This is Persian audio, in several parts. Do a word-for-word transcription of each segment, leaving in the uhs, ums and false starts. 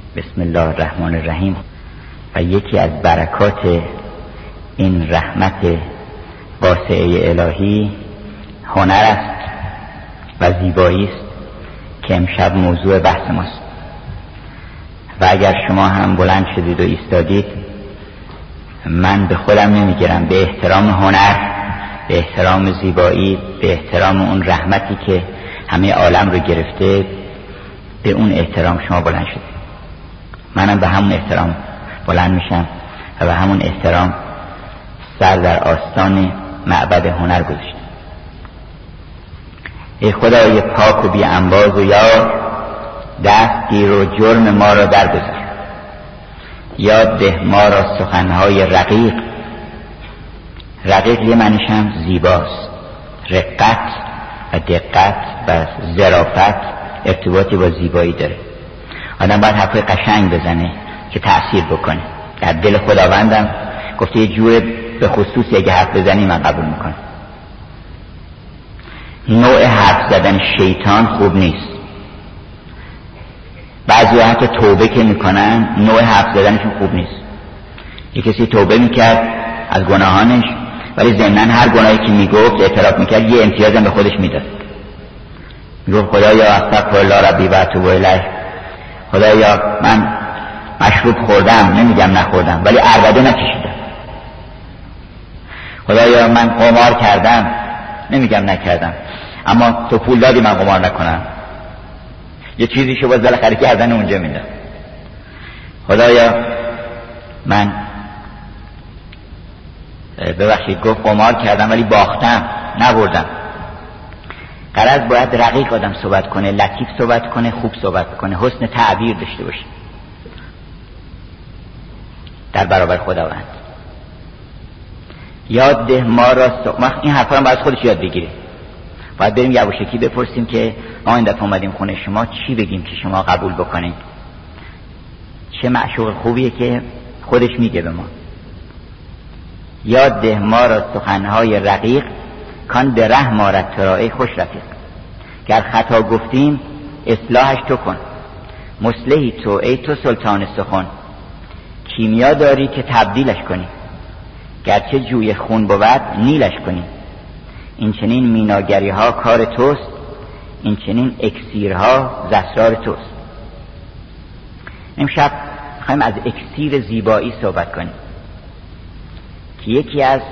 بسم الله الرحمن الرحیم. و یکی از برکات این رحمت واسعه الهی هنر است و زیبایی است که امشب موضوع بحث ماست. و اگر شما هم بلند شدید و ایستادید، من به خودم نمیگیرم، به احترام هنر، به احترام زیبایی، به احترام اون رحمتی که همه عالم رو گرفته، به اون احترام شما بلند شدید. منم به همون احترام بلند میشم و به همون احترام سر در آستان معبد هنر گذاشتم. ای خدای پاک و بی انباز و یار، دستگیر و جرم ما را درگذار. یاد ده ما را سخنهای رقیق. رقیق یه معنیش هم زیباست. رقت و دقت و ظرافت ارتباطی با زیبایی داره. آدم باید حرفای قشنگ بزنه که تأثیر بکنه. در دل خداوندم گفته یه جور به خصوصی اگه حرف بزنی من قبول میکنم. نوع حرف زدن شیطان خوب نیست. بعضی حتی توبه که میکنن نوع حرف زدنشون خوب نیست. یه کسی توبه میکرد از گناهانش، ولی ضمناً هر گناهی که میگفت اعتراف میکرد یه امتیازم به خودش میداد. میگفت خدایا استغفر الله ربی و اتوب الیه. خدایا من مشروب خوردم، نمیگم نخوردم، ولی عربده نکشیدم. خدایا من قمار کردم، نمیگم نکردم، اما تو پول دادی من قمار نکنم. یه چیزی شو باز بالاخره کردن اونجا میدم. خدایا من ببخشید گفت قمار کردم ولی باختم، نبردم. غرض باید رقیق آدم صحبت کنه، لطیف صحبت کنه، خوب صحبت کنه، حسن تعبیر داشته باشه در برابر خداوند. یاد ده ما را س... این حرفا رو باید خودش یاد بگیره. باید بریم یواشکی بپرسیم که ما این دفعه اومدیم خونه شما، چی بگیم که شما قبول بکنید. چه معشوق خوبیه که خودش میگه به ما. یاد ده ما را سخنهای رقیق، کان به ره مارد تو را ای خوش رفیق. گر خطا گفتیم اصلاحش تو کن، مصلحی تو ای تو سلطان سخن. کیمیا داری که تبدیلش کنی، گرچه جوی خون بود نیلش کنی. این چنین میناگری ها کار توست، این چنین اکسیرها زسرار توست. امشب میخوایم از اکسیر زیبایی صحبت کنیم که یکی از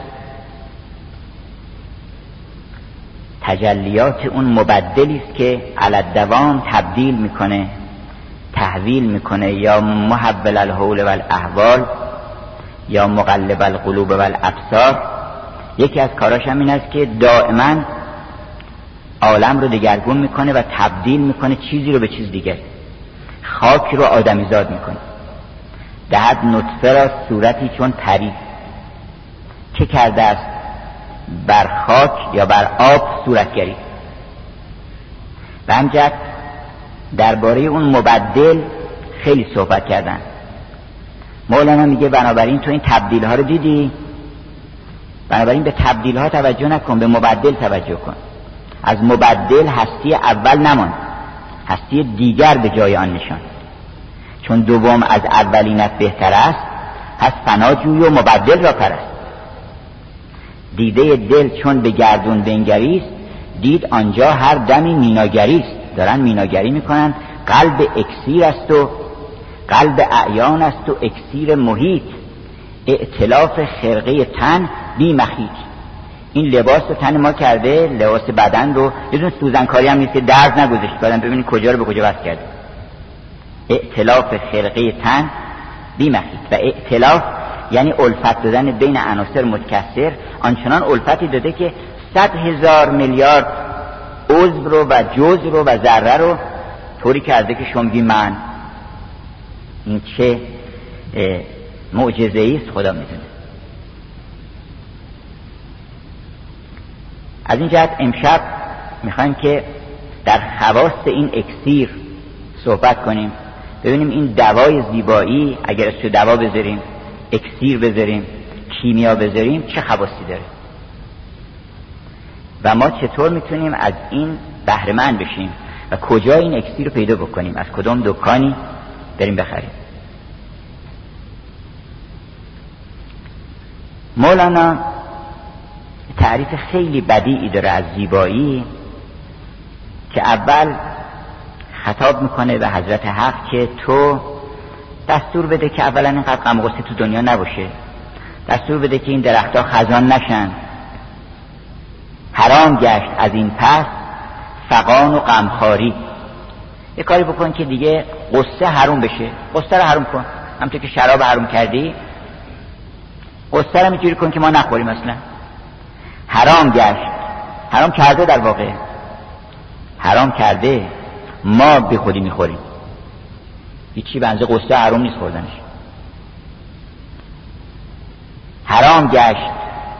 تجلیات اون مبدلی است که علالدوام تبدیل میکنه، تحویل میکنه، یا محول الحول والاحوال یا مقلب القلوب والابصار. یکی از کاراش هم این است که دائما عالم رو دگرگون میکنه و تبدیل میکنه چیزی رو به چیز دیگر. خاک رو آدمیزاد میکنه. دهد نطفه را صورتی چون پری. چه کرده است بر خاک یا بر آب صورتگری. و همجد درباره اون مبدل خیلی صحبت کردن. مولانا میگه بنابراین تو این تبدیل ها رو دیدی، بنابراین به تبدیل ها توجه نکن، به مبدل توجه کن. از مبدل هستی اول نمان، هستی دیگر به جای آن نشان. چون دوم از اولینت بهتر است، پس فنا جوی و مبدل را پرست. دیده دل چون به گردون بنگریست، دید آنجا هر دمی میناگریست. دارن میناگری میکنن. قلب اکسیر است و قلب اعیان است و اکسیر محیط. ائتلاف خرقه تن بی مخیط. این لباس رو تن ما کرده، لباس بدن رو، یه دون سوزنکاری هم نیست که درد نگذاشت. بعدم ببینید کجا رو به کجا وصل کرده. ائتلاف خرقه تن بی مخیط. و ائتلاف یعنی الفت دادن بین عناصر متکثر. آنچنان الفتی داده که صد هزار میلیارد عضو رو و جزء رو و ذره رو طوری کرده که شما میگی من. این چه معجزه‌ای است خدا میدونه. از این جهت امشب میخوایم که در خواص این اکسیر صحبت کنیم. ببینیم این دوای زیبایی، اگر اسمش دوا بذاریم، اکسیر بذاریم، کیمیا بذاریم، چه خواصی داره و ما چطور میتونیم از این بهره مند بشیم و کجا این اکسیر رو پیدا بکنیم، از کدام دکانی بریم بخریم. مولانا تعریف خیلی بدیعی داره از زیبایی که اول خطاب میکنه به حضرت حق که تو دستور بده که اولا اینقدر غم و غصه تو دنیا نباشه، دستور بده که این درختها خزان نشن، حرام گشت از این پس فغان و غمخواری. یه کاری بکن که دیگه غصه حرام بشه، غصه رو حرام کن، همونطور که شراب حرام کردی غصه رو میجوری کن که ما نخوریم. اصلا حرام گشت، حرام کرده، در واقع حرام کرده، ما به خودی میخوریم، هیچی بنزه غصه حرام نیست خوردنش. حرام گشت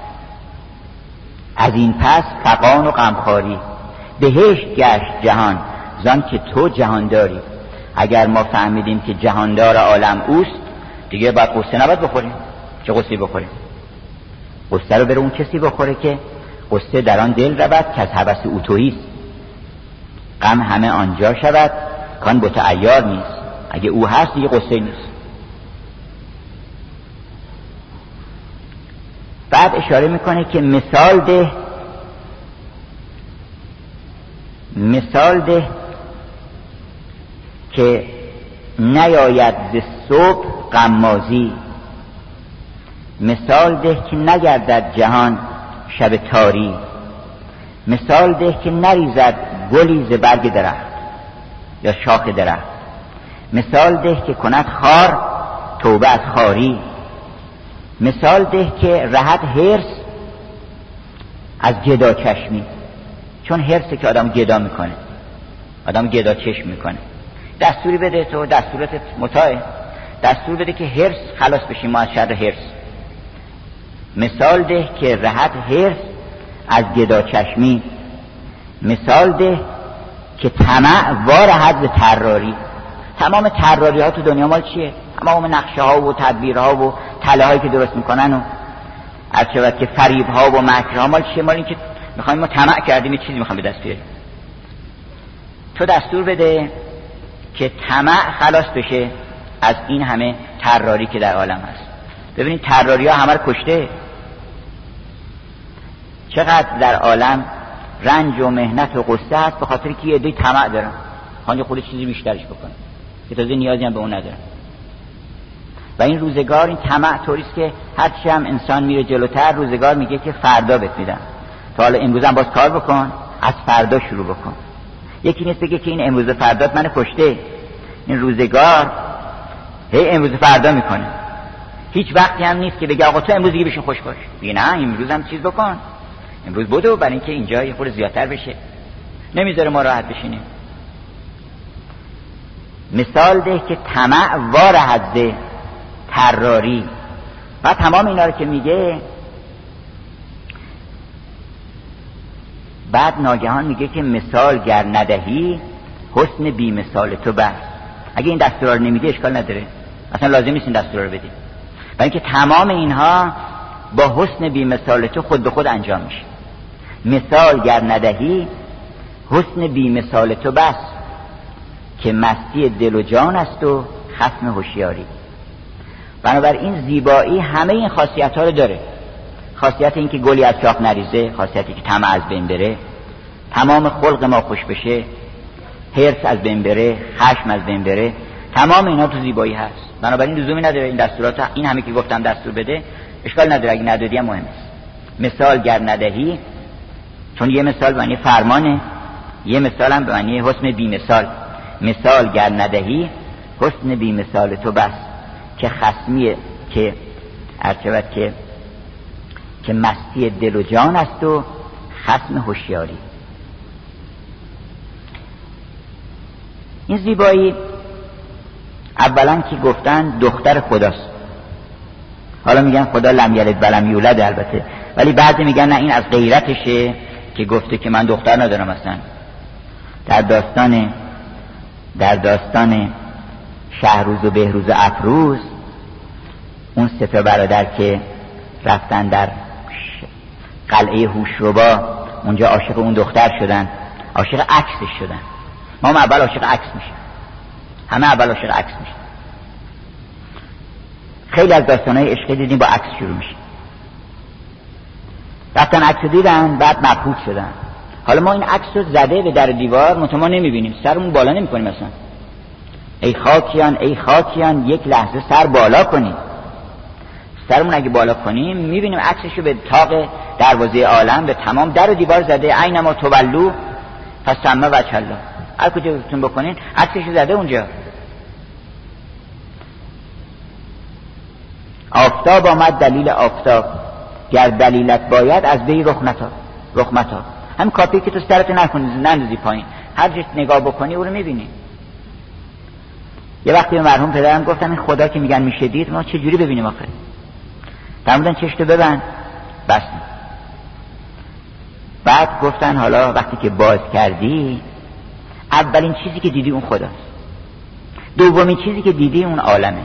از این پس فغان و غمخواری، بهشت گشت جهان زان که تو جهان داری. اگر ما فهمیدیم که جهاندار عالم اوست دیگه باید غصه نباید بخوریم. چه غصه بخوریم؟ غصه رو بره اون کسی بخوره که غصه در آن دل رود که از هوس او توییست. غم همه آنجا شود کان بت عیار نیست. اگه او هست دیگه غصه نیست. بعد اشاره میکنه که مثال ده مثال ده که نیاید ز صبح غمازی، مثال ده که نگردد جهان شب تاری، مثال ده که نریزد گلی ز برگ درخت یا شاخ درخت، مثال ده که کند خار توبه از خاری، مثال ده که رهد حرص از گدا چشمی، چون حرصه که آدم گدا میکنه، آدم گدا چشم میکنه. دستوری بده، تو دستورت متاعه، دستور بده که حرص خلاص بشیم ما از شر حرص. مثال ده که رهد حرص از گدا چشمی، مثال ده که طمع وارهد ز طراری. تمام طراری ها تو دنیا مال چیه؟ تمام نقشه ها و تدبیر ها و تله هایی که درست میکنن و عرض که فریب ها و مکر ها مال چیه؟ مال این که میخوایم ما طمع کردیم یه چیزی میخوایم به دست بیاریم. تو دستور بده که طمع خلاص بشه از این همه طراری که در عالم هست. ببینید طراری ها همه رو کشته. چقدر در عالم رنج و مهنت و غصه هست به خاطر که یه دوی طمع دارن، خواهند خود چیزی بیشترش بکنه که تازه نیازی هم به اون ندارن. و این روزگار این طمع طوریست که هرچی هم انسان میره جلوتر روزگار میگه که فردا بهت میدم، تا حالا امروز هم باز کار بکن، از فردا شروع بکن. یکی نیست بگه که این امروز فردات من کشته. این روزگار هی امروز فردا میکنه. هیچ وقتی هم نیست که بگه آقا تو امروز دیگه بشین خوش باش، بگه نه امروز هم چیز بکن، امروز بدو، برای اینکه اینجا یه خورده زیادتر بشه، نمیذاره ما راحت بشینیم. مثال ده که طمع وارهد ز طراری. و تمام اینا رو که میگه بعد ناگهان میگه که مثال گر ندهی حسن بی مثال تو بس. اگه این دستورا رو نمیده اشکال نداره، اصلا لازم نیست این دستورا رو بدی، برای اینکه تمام اینها با حسن بی مثال تو خود به خود انجام میشه. مثال گر ندهی حسن بی مثال تو بس، که مستی دل و جان است و خصم هوشیاری. بنابراین زیبایی همه این خاصیت ها رو داره. خاصیت این که گلی از شاخ نریزه، خاصیتی که طمع از بین بره، تمام خلق ما خوش بشه، حرص از بین بره، خشم از بین بره، تمام اینا تو زیبایی هست. بنابراین لزومی نداره این دستورات، این همه که گفتم دستور بده، اشکال نداره، اگه ندادی هم مهم است. مثال گر ندهی، چون یه مثال به معنی فرمانه، یه مثال هم به معنی حسن بی مثال. مثال گر ندهی حسن بی مثال تو بس، که خصمیه که ارچوت که که مستی دل و جان است و خصم هوشیاری. این زیبایی اولا که گفتن دختر خداست، حالا میگن خدا لم یلد ولم یولد البته، ولی بعضی میگن نه این از غیرتشه که گفته که من دختر ندارم. اصلا در داستان در داستان شهروز و بهروز و افروز، اون سه تا برادر که رفتن در قلعه هوشربا، اونجا عاشق اون دختر شدن، عاشق عکسش شدن. ما هم اول عاشق عکس میشیم، همه اول عاشق عکس میشیم. خیلی از داستانهای عشقی دیدیم با عکس شروع میشه. رفتن عکس دیدن، بعد مبهوت شدن. حالا ما این عکس رو زده به در دیوار، منتها ما نمیبینیم، سرمون بالا نمیکنیم. مثلا ای خاکیان ای خاکیان یک لحظه سر بالا کنیم. سرمون اگه بالا کنیم میبینیم عکسشو به طاق دروازه عالم به تمام در و دیوار زده. اینما تولو فثم وجه الله. هر کجاتون بکنین عکسشو زده اونجا. آفتاب آمد دلیل آفتاب، گر دلیلت باید از بی رخمتا رخمتا. همین کافیه که تو سرت نکنی، نندازی پایین، هر جا نگاه بکنی او رو میبینی. یه وقتی به مرحوم پدرم گفتم این خدا که میگن میشه دید، ما چه جوری ببینیم آخه؟ فرمودن چشتو ببند. بستم. بعد گفتن حالا وقتی که باز کردی، اولین چیزی که دیدی اون خداست، دومین چیزی که دیدی اون عالمه.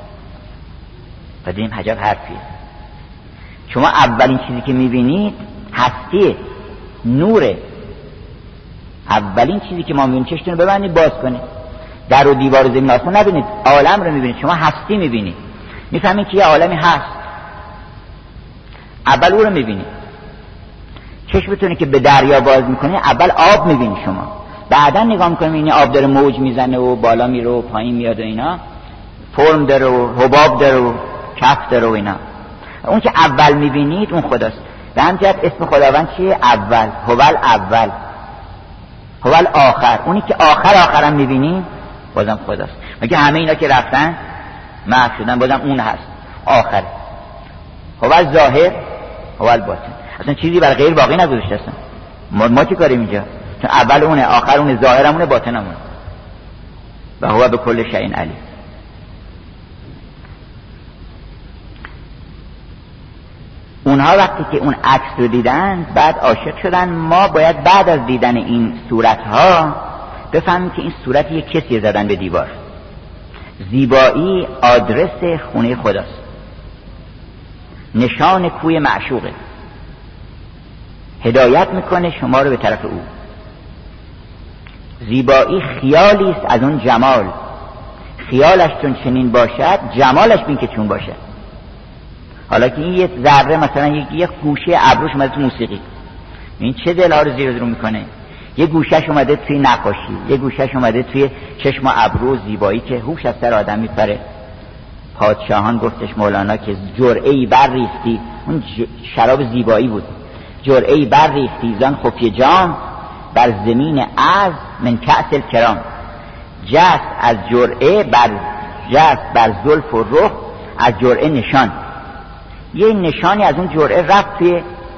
و دیدیم عجب حرفیه. شما اولین چیزی که میبینید هستیه، نوره. اولین چیزی که ما میبینید، چشتون رو ببندید باز کنید، در و دیوار زمین آسمان نبینید، عالم رو میبینید. شما هستی میبینید، میفهمید که یه عالمی هست. اول او رو میبینید. چشمتونه که به دریا باز میکنید، اول آب میبینید شما، بعدا نگاه میکنید این آب داره موج میزنه و بالا میره و پایین میاد و اینا، فرم داره و حباب داره و کف داره و اینا. اون که اول میبینید اون خداست. به همین جهت اسم خداوند چیه؟ اول. هوال اول، هوال آخر. اونی که آخر آخرم میبینید بازم خداست. مگه همه اینا که رفتن محو شدن، بازم اون هست آخر. هوال ظاهر، هوال باطن. اصلا چیزی برای غیر باقی نگذاشته اصلا. ما, ما چی کاریم اینجا؟ چون اول اونه، آخر اونه، ظاهرمونه، باطنمونه. و هو به کل شیء علیم. اونها وقتی که اون عکس رو دیدن بعد عاشق شدن. ما باید بعد از دیدن این صورتها بفهمیم که این صورت یک کسی زدن به دیوار. زیبایی آدرس خونه خداست، نشان کوی معشوقه، هدایت میکنه شما رو به طرف او. زیبایی خیالی است از اون جمال. خیالش چون چنین باشد، جمالش بین که چون باشد. حالا که این یک ذره مثلا یک, یک گوشه ابروش اومده تو موسیقی، این چه دلها رو زیر رو میکنه. یک گوشهش اومده توی نقاشی، یک گوشهش اومده توی چشم و ابرو زیبایی که هوش از سر آدم میپره. پادشاهان گفتش مولانا که جرعه‌ای برریختی، اون شراب زیبایی بود، جرعه‌ای برریختی زان خفیه جام، بر زمین از من کأس الکرام. جست از جرعه بر جست بر زلف و رخ، از جرعه نشان. یه نشانی از اون جرعه رفت توی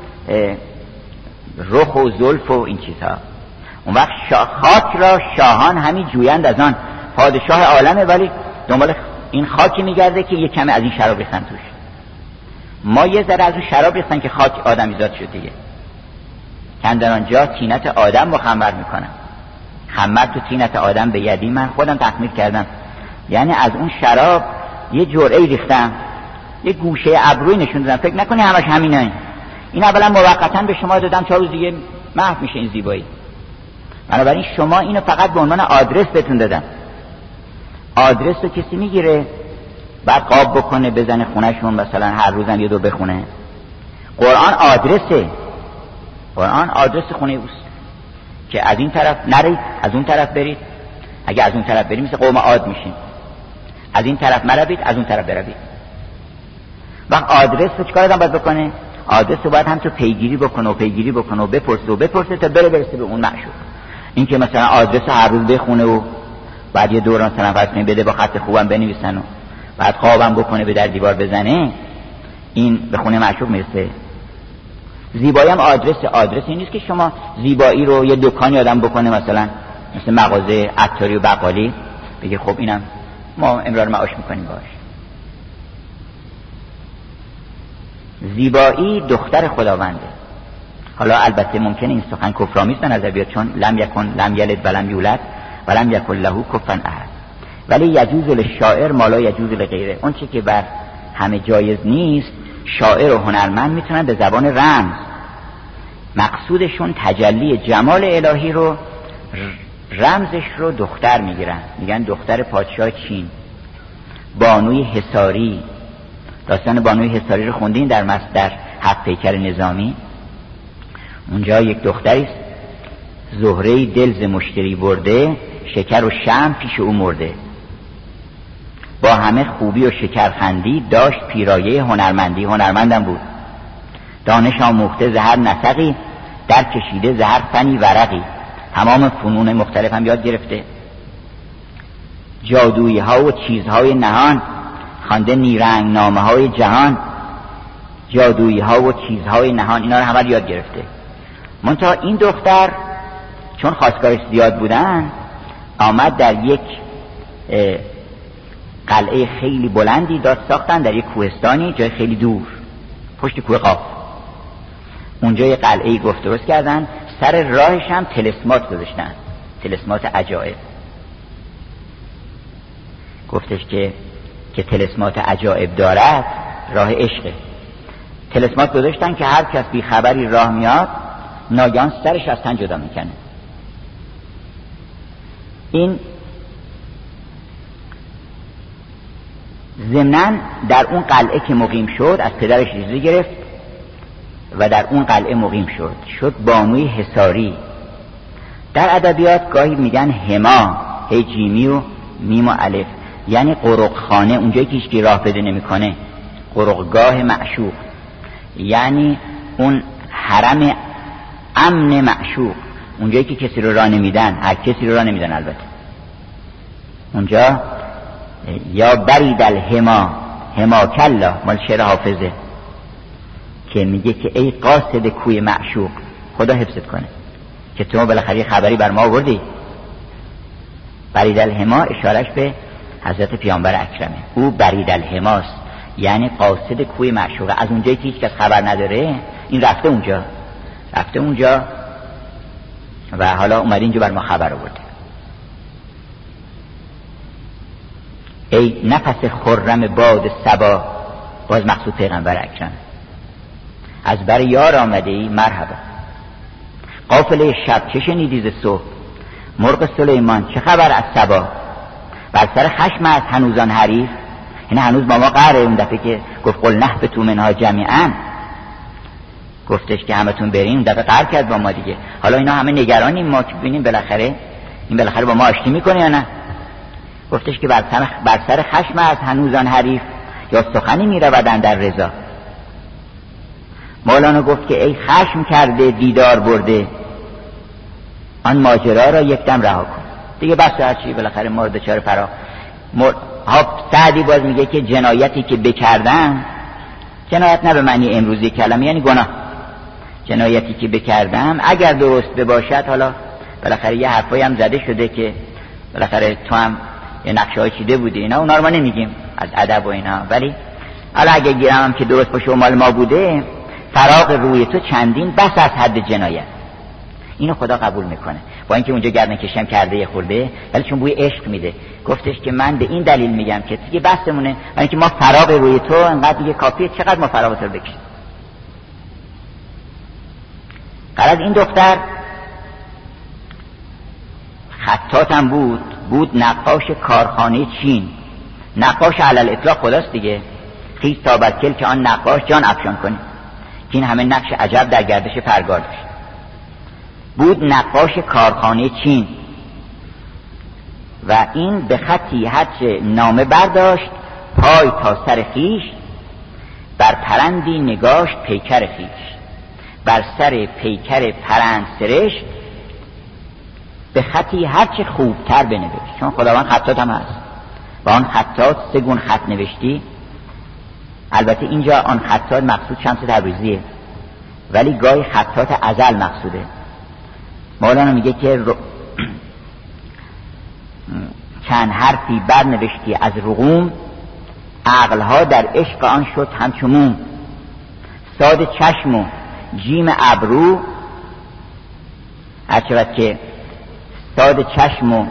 رخ و زلف و این چیزها. اون وقت خاک را شاهان همین جویند از آن. پادشاه عالمه ولی دنبال این خاکی میگرده که یه کمی از این شراب ریختن توش. ما یه ذره از اون شراب ریختن که خاک آدمیزاد شد دیگه. کندن آنجا تینت آدم رو خمر میکنن. خمر تو تینت آدم به یدی، من خودم تخمیر کردم. یعنی از اون شراب یه جرعه ریختم، یه گوشه ابروی نشون دادم. فکر نکنی همش همینه. این اولا موقتا به شما دادم، چهار روز دیگه محو میشه این زیبایی. بنابراین شما اینو فقط به عنوان آدرس بهتون دادم. آدرس رو کسی میگیره بعد قاب بکنه بزنه خونهشون، مثلا هر روزم یه دو بخونه. قرآن آدرسه. قرآن آدرس خونه اوست که از این طرف نرید از اون طرف برید. اگه از اون طرف برید مثل قوم عاد میشین، از این طرف مروید از اون طرف بروید. وقت آدرس رو چیکار آدم باید بکنه؟ آدرس رو باید هم تو پیگیری بکنه و پیگیری بکنه و بپرسه و بپرسه تا بره برسه به اون معشوق. این که مثلا آدرس رو هر روز بخونه و بعد یه دوران مثلا فرض کنید بده با خط خوبم بنویسن و بعد خوابم بکنه به در دیوار بزنه، این به خونه معشوق میرسه. زیبایی هم آدرس. آدرس این نیست که شما زیبایی رو یه دکانی آدم بکنه، مثلا مثل مغازه عطاری و بقالی، بگه خب اینم ما امرار معاش میکنیم باش. زیبایی دختر خداونده. حالا البته ممکنه این سخن کفرآمیز به نظر بیاد، چون لم یکن لم یلد ولم یولد ولم یکن له کفوا احد، ولی یجوز للشاعر ما لا یجوز لغیره. اون چی که بر همه جایز نیست، شاعر و هنرمند میتونن به زبان رمز، مقصودشون تجلی جمال الهی رو، رمزش رو دختر میگیرن. میگن دختر پادشاه چین، بانوی حصاری، داستان بانوی حصاری رو خوندین در مصدر هفت پیکر نظامی. اونجا یک دختری است، زهره دل ز مشتری برده، شکر و شمع پیش او مرده. با همه خوبی و شکرخندی، داشت پیرایه هنرمندی. هنرمندم بود. دانش آموخته ز هر نسقی، در کشیده ز هر فنی ورقی. تمام فنون مختلف هم یاد گرفته. جادویی ها و چیزهای نهان، خوانده نیرنگ نامه های جهان. جادویی ها و چیزهای نهان، اینا رو همه یاد گرفته. منتها این دختر چون خواستگارش زیاد بودن، آمد در یک قلعه خیلی بلندی داد ساختن، در یک کوهستانی، جای خیلی دور، پشت کوه قاف. اونجا یک قلعه گفت درست کردن، سر راهش هم طلسمات گذاشتن، طلسمات عجایب. گفتش که که طلسمات عجایب دارد، راه عشقه. طلسمات گذاشتن که هر کس بی خبری راه میاد، ناگهان سرش از تن جدا میکنه. این ضمناً در اون قلعه که مقیم شد، از پدرش اجازه گرفت و در اون قلعه مقیم شد، شد بانوی حصاری. در ادبیات گاهی میگن هما، هی جیمی و میم و الف، یعنی قرقخانه، اونجایی که هیچکی راه پیدا نمیکنه، قرقگاه معشوق، یعنی اون حرم امن معشوق، اونجایی که کسی رو راه نمیدن، هر کسی رو راه نمیدن. البته اونجا یا برید الهما هما کلا، مال شعر حافظه که میگه که ای قاصد کوی معشوق، خدا حفظت کنه که تو بالاخره خبری بر ما آوردی. برید الهما اشارش به حضرت پیامبر اکرمه، او برید الهماست، یعنی قاصد کوی معشوق. از اونجایی که هیچ کس خبر نداره، این رفته اونجا، رفته اونجا و حالا اومد اینجا بر ما خبر آورده. ای نفس خرم باد صبا، باز مقصود پیغمبر اکرم، از بر یار آمده ای مرحبا. قافله شب چه شنیدی ز صبح، مرغ سلیمان چه خبر از صبا. بر سر خشم از هنوزان حریف، این هنوز با ما قهره. اون دفعه که گفت قل نهبطوا منها جمیعا، گفتش که همتون برین، اون دفعه قهر کرد با ما دیگه. حالا اینا همه نگرانیم ما که ببینیم بالاخره این بالاخره با ما آشتی میکنه یا نه. گفتش که بر سر, بر سر خشم از هنوزان حریف، یا سخنی میرودن در رضا. مولانا گفت که ای خشم کرده دیدار برده، آن ماجرا را یک دم رها کن. دیگه بس هرچی بالاخره مورد چاره فرا مر... ها سعدی باز میگه که جنایتی که بکردم، جنایت نه به معنی امروزی کلمه، یعنی گناه. جنایتی که بکردم اگر درست بباشد، حالا بالاخره یه حرفایی هم زده شده که بالاخره تو هم یه نقشه های چیده بودی، اینا اونا رو ما نمیگیم از ادب و اینا، ولی حالا اگه گیرم هم که درست باشه و مال ما بوده، فراق روی تو چندین بس از حد جنایت. اینو خدا قبول میکنه، با اینکه اونجا گردن کشم کرده یه خورده، ولی چون بوی عشق میده. گفتش که من به این دلیل میگم که دیگه بسمونه، ولی اینکه ما فراق روی تو انقدر دیگه کافیه، چقدر ما فراق تو بکشیم. غرض این دختر خطاطم بود، بود نقاش کارخانه چین. نقاش علل اطلاق خداست دیگه، خیز تا بکل که آن نقاش جان افشان کنه، که این همه نقش عجب در گردش پرگار داشت. بود نقاش کارخانه چین و این به خطی هرچه نامه برداشت، پای تا سر خیش، بر پرندی نگاشت پیکر خیش. بر سر پیکر پرند سرشت، به خطی هرچه خوبتر بنوشت. چون خداوند خطاط هم هست و آن خطاط سه گون خط نوشتی. البته اینجا آن خطاط مقصود شمس تبریزیه، ولی گاهی خطاط ازل مقصوده. مولانا میگه که رو... چند حرفی بر نوشتی از رقوم، عقلها در عشق آن شد همچو موم. ساد چشم و جیم ابرو، هرچند که ساد چشم و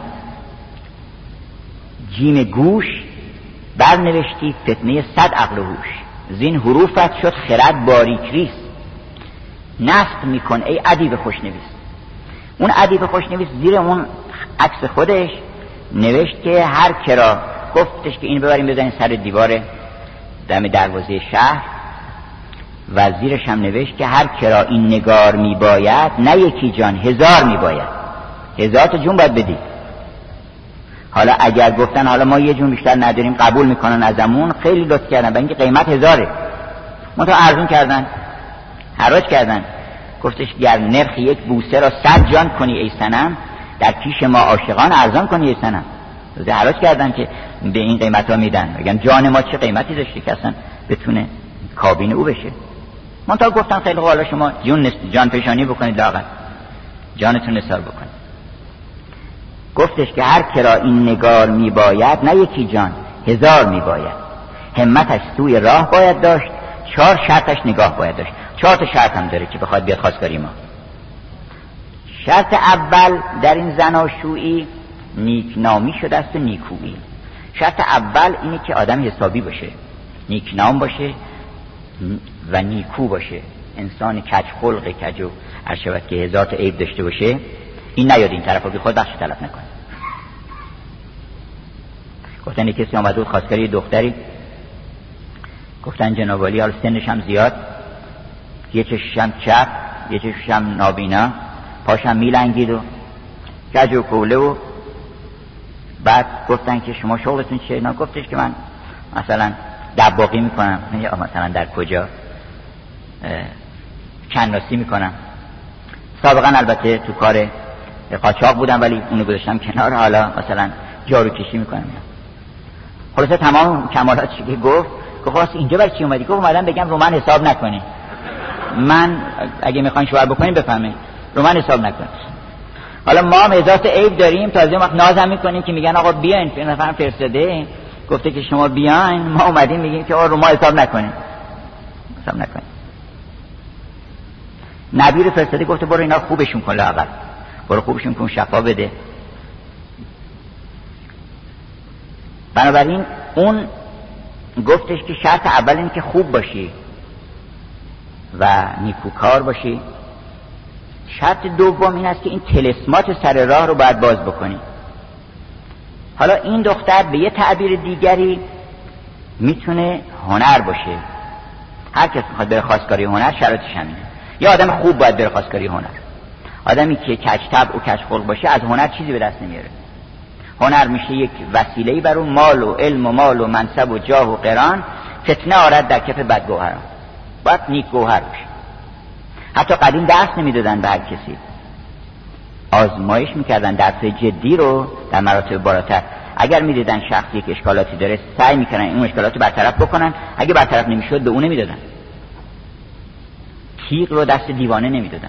جیم گوش، بر نوشتی فتنه صد عقل و هوش. زین حروفت شد خرد باریک ریس، نصب میکن ای ادیب خوشنویس. اون ادیب خوشنویس زیر اون عکس خودش نوشت که هر کرا گفتش که این ببریم بزنین سر دیوار دم دروازه شهر، وزیرش هم نوشت که هر کرا این نگار می باید، نه یکی جان هزار می باید، هزار تا جون باید بدی. حالا اگر گفتن حالا ما یه جون بیشتر نداریم قبول میکنن ازمون، خیلی لطف کردن، برای اینکه قیمت هزاره. ما تو ارزون کردن، حراج کردن. گفتش گر نرخ یک بوسه را صد جان کنی ای صنم، در پیش ما عاشقان ارزان کنی ای صنم. حراج کردن که به این قیمت ها میدن، میگن جان ما چه قیمتی داشته که اصلا بتونه کابین او بشه. من تا گفتن خیلی خوب، حالا شما جون جان پیشانی بکنید، لاغر جانتون نثار بکنید. گفتش که هر کرا این نگار می باید، نه یکی جان هزار می باید. همتش سوی راه باید داشت، چهار شرطش نگاه باید داشت. چهار تا شرط هم داره که بخواد بیاد خواستگاری ما. شرط اول در این زناشویی نیکنامی شده است و نیکویی. شرط اول اینه که آدم حسابی باشه، نیکنام باشه و نیکو باشه، انسان کج خلق کج و هر شود که هزار تا عیب داشته باشه. این نیاد این طرفا که خود بخش طلب نکنه. گفتن کسی آمده بود خواستگاری دختری، گفتن جناب عالی حالا سنش هم زیاد، یه چشش هم چپ، یه چشش هم نابینا، پاش هم میلنگید و کج و کوله. و بعد گفتن که شما شغلتون چیه؟ نه گفتش که من مثلا دباغی میکنم. یا مثلا در کجا؟ کناسی میکنم. سابقا البته تو کار قاچاق بودم ولی اونو گذاشتم کنار، حالا مثلا جارو کشی میکنم. خلاصه تمام کمالات چی گفت. گفت اینجا برای چی اومدی؟ گفت اومدم بگم رو من حساب نکنی، من اگه میخواین شوهر بکنین بفهمین رو من حساب نکنین. حالا ما هم هزار عیب داریم، تازه وقت نازم میکنیم که میگن آقا بیاین، این نفر فرستاده گفته که شما بیاین، ما اومدیم میگیم که آقا رو ما حساب نکنین، حساب نکنین. نبی رو فرستاده گفته برو اینا خوبشون کن، لااقل برو خوبشون کن، شفا بده. بنابراین اون گفتش که شرط اول این که خوب باشی و نیکوکار باشی. شرط دوم این است که این طلسمات سر راه رو باید باز بکنی. حالا این دختر به یه تعبیر دیگری میتونه هنر باشه. هر کس میخواد بره خواستگاری هنر شرطش همینه. یا آدم خوب باید بره خواستگاری هنر. آدمی که کج طبع و کج خلق باشه از هنر چیزی به دست نمیاره. هنر میشه یک وسیله‌ای بر اون مال و علم و مال و منصب و جاه و قران فتنه آرد در کف بدگوهران. باید نیک گوهر باشه. حتی قدیم درس نمیدادن به هر کسی، آزمایش میکردن درس جدی رو در مراتب بالاتر. اگر میدیدن شخصی یک اشکالاتی داره سعی میکنن این اشکالاتو برطرف بکنن، اگه برطرف نمیشد به اون نمیدادن، تیغ رو دست دیوانه نمیدادن.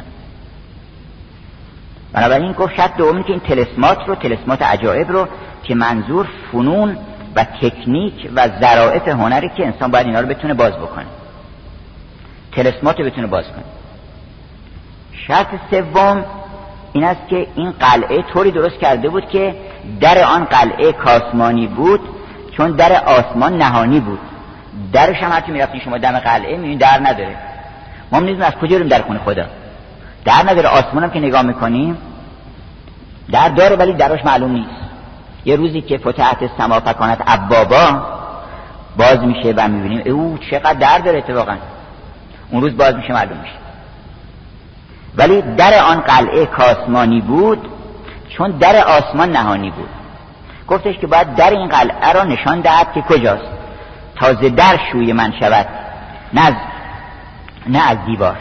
بنابراین گفت شرط دوم که این طلسمات رو، طلسمات عجایب رو که منظور فنون و تکنیک و ظرافت هنری که انسان باید اینا رو بتونه باز بکنه، طلسمات رو بتونه باز کنه. شرط سوم این است که این قلعه طوری درست کرده بود که در آن قلعه کاسمانی بود، چون در آسمان نهانی بود. درش هم هرچی میرفتین شما دم قلعه میبینید در نداره. ما میدونیم از کجا ریم در خونه خدا در نداره. آسمان هم که نگاه میکنیم در داره ولی دراش معلوم نیست. یه روزی که فتحت السما فکانت ابوابا باز میشه و میبینیم او چقدر در داره، اتفاقا اون روز باز میشه معلوم میشه. ولی در آن قلعه کاسمانی بود چون در آسمان نهانی بود. گفتش که باید در این قلعه را نشان دهد که کجاست، تازه در شوی من شود، نه از نه از دیوار.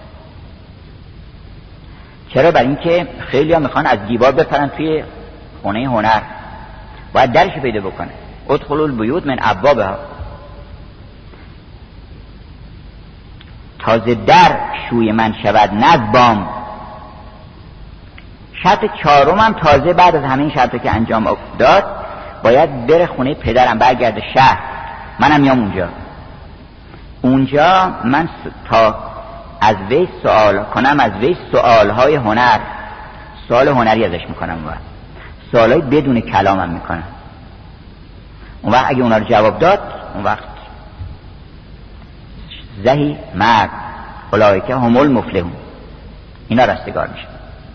چرا؟ برای اینکه خیلی ها میخوان از دیوار بپرن توی خونه هنر، باید درش پیدا بکنه. ادخلوا البیوت من ابوابها، تازه در شوی من شود نه از بام. شرط چهارم هم تازه بعد از همه این شرطی که انجام داد باید بره خونه پدرم، برگرده شهر، منم میام اونجا. اونجا من تا از وی سوال کنم، از وی سوالهای هنر، سوال هنری ازش میکنم و سوالای بدون کلامم میکنم. اون وقت اگه اونا رو جواب داد، اون وقت زهی مرد اولئک هم المفلحون، اینا رستگار میشن.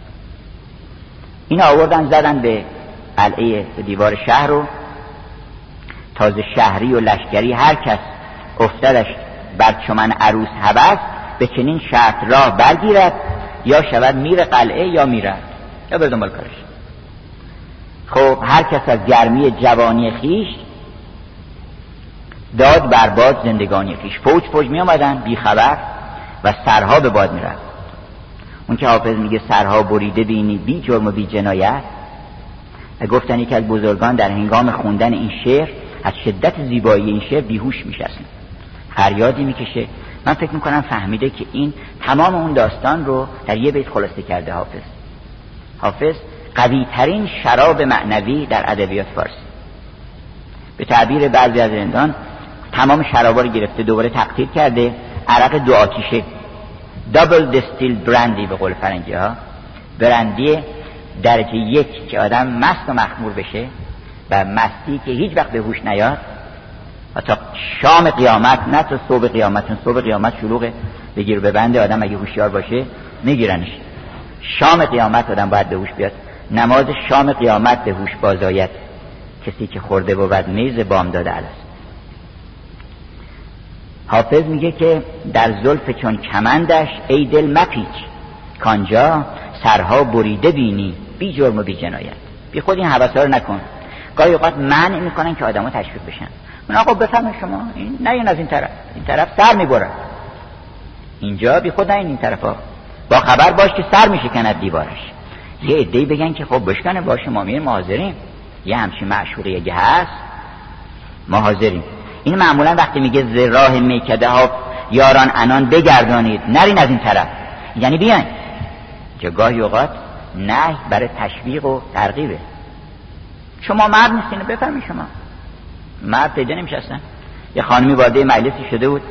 اینا آوردن زدن به قلعه، به دیوار شهر رو. تازه شهری و لشکری هر کس افتادش بر چمن عروس هوس، به چنین شرط راه برگیرد، یا شود میر قلعه یا میرد، یا بر دنبال کارش. خب هر کس از گرمی جوانی خیش داد بر باد زندگانی خیش. فوج فوج می آمدن بی خبر و سرها به باد می رفت. اون که حافظ میگه سرها بریده بینی بی جرم و بی جنایت، و گفتن یکی از بزرگان در هنگام خوندن این شعر از شدت زیبایی این شعر بیهوش میشه، اصلا فریادی میکشه. من فکر میکنم فهمیده که این تمام اون داستان رو در یه بیت خلاصه کرده حافظ. حافظ قوی ترین شراب معنوی در ادبیات فارسی، به تعبیر بعضی از رندان تمام شرابا رو گرفته دوباره تقطیر کرده، عرق دو آتیشه، دابل دستیل برندی به قول فرنگی ها، برندی درجه یک که آدم مست و مخمور بشه و مستی که هیچ وقت به هوش نیاد و تا شام قیامت، نه تا صبح قیامت، چون صبح قیامت شلوغه بگیر به بنده آدم اگه هوشیار باشه میگیرنش. شام قیامت آدم باید به هوش بیاد، نماز شام قیامت به هوش بازآید، کسی که خورده بود میز بامداد الست. حافظ میگه که در زلف چون کمندش ای دل مپیچ، کانجا سرها بریده بینی بی جرم و بی جنایت. بی خود این حواسا رو نکن. گاهی اوقات منع میکنن که آدما تشویق بشن. من آقا بفهمید شما این نه این از این طرف، این طرف سر میبره، اینجا بی خود نه این طرفا، با خبر باش که سر میشکند دیوارش. یه عده‌ای بگن که خب بشکنه باشه ما میریم ما حاضریم، یه همچین معشوقی اگه هست ما حاضریم. این معمولا وقتی میگه ز راه میکده ها یاران انان بگردانید نرین از این طرف، یعنی بیاین. که گاهی اوقات نه برای تشویق و ترغیبه. شما مرد نیستین، بفهمید شما مرد پیدا نمیشه اصلا. یه خانمی وارد مجلسی شده بود،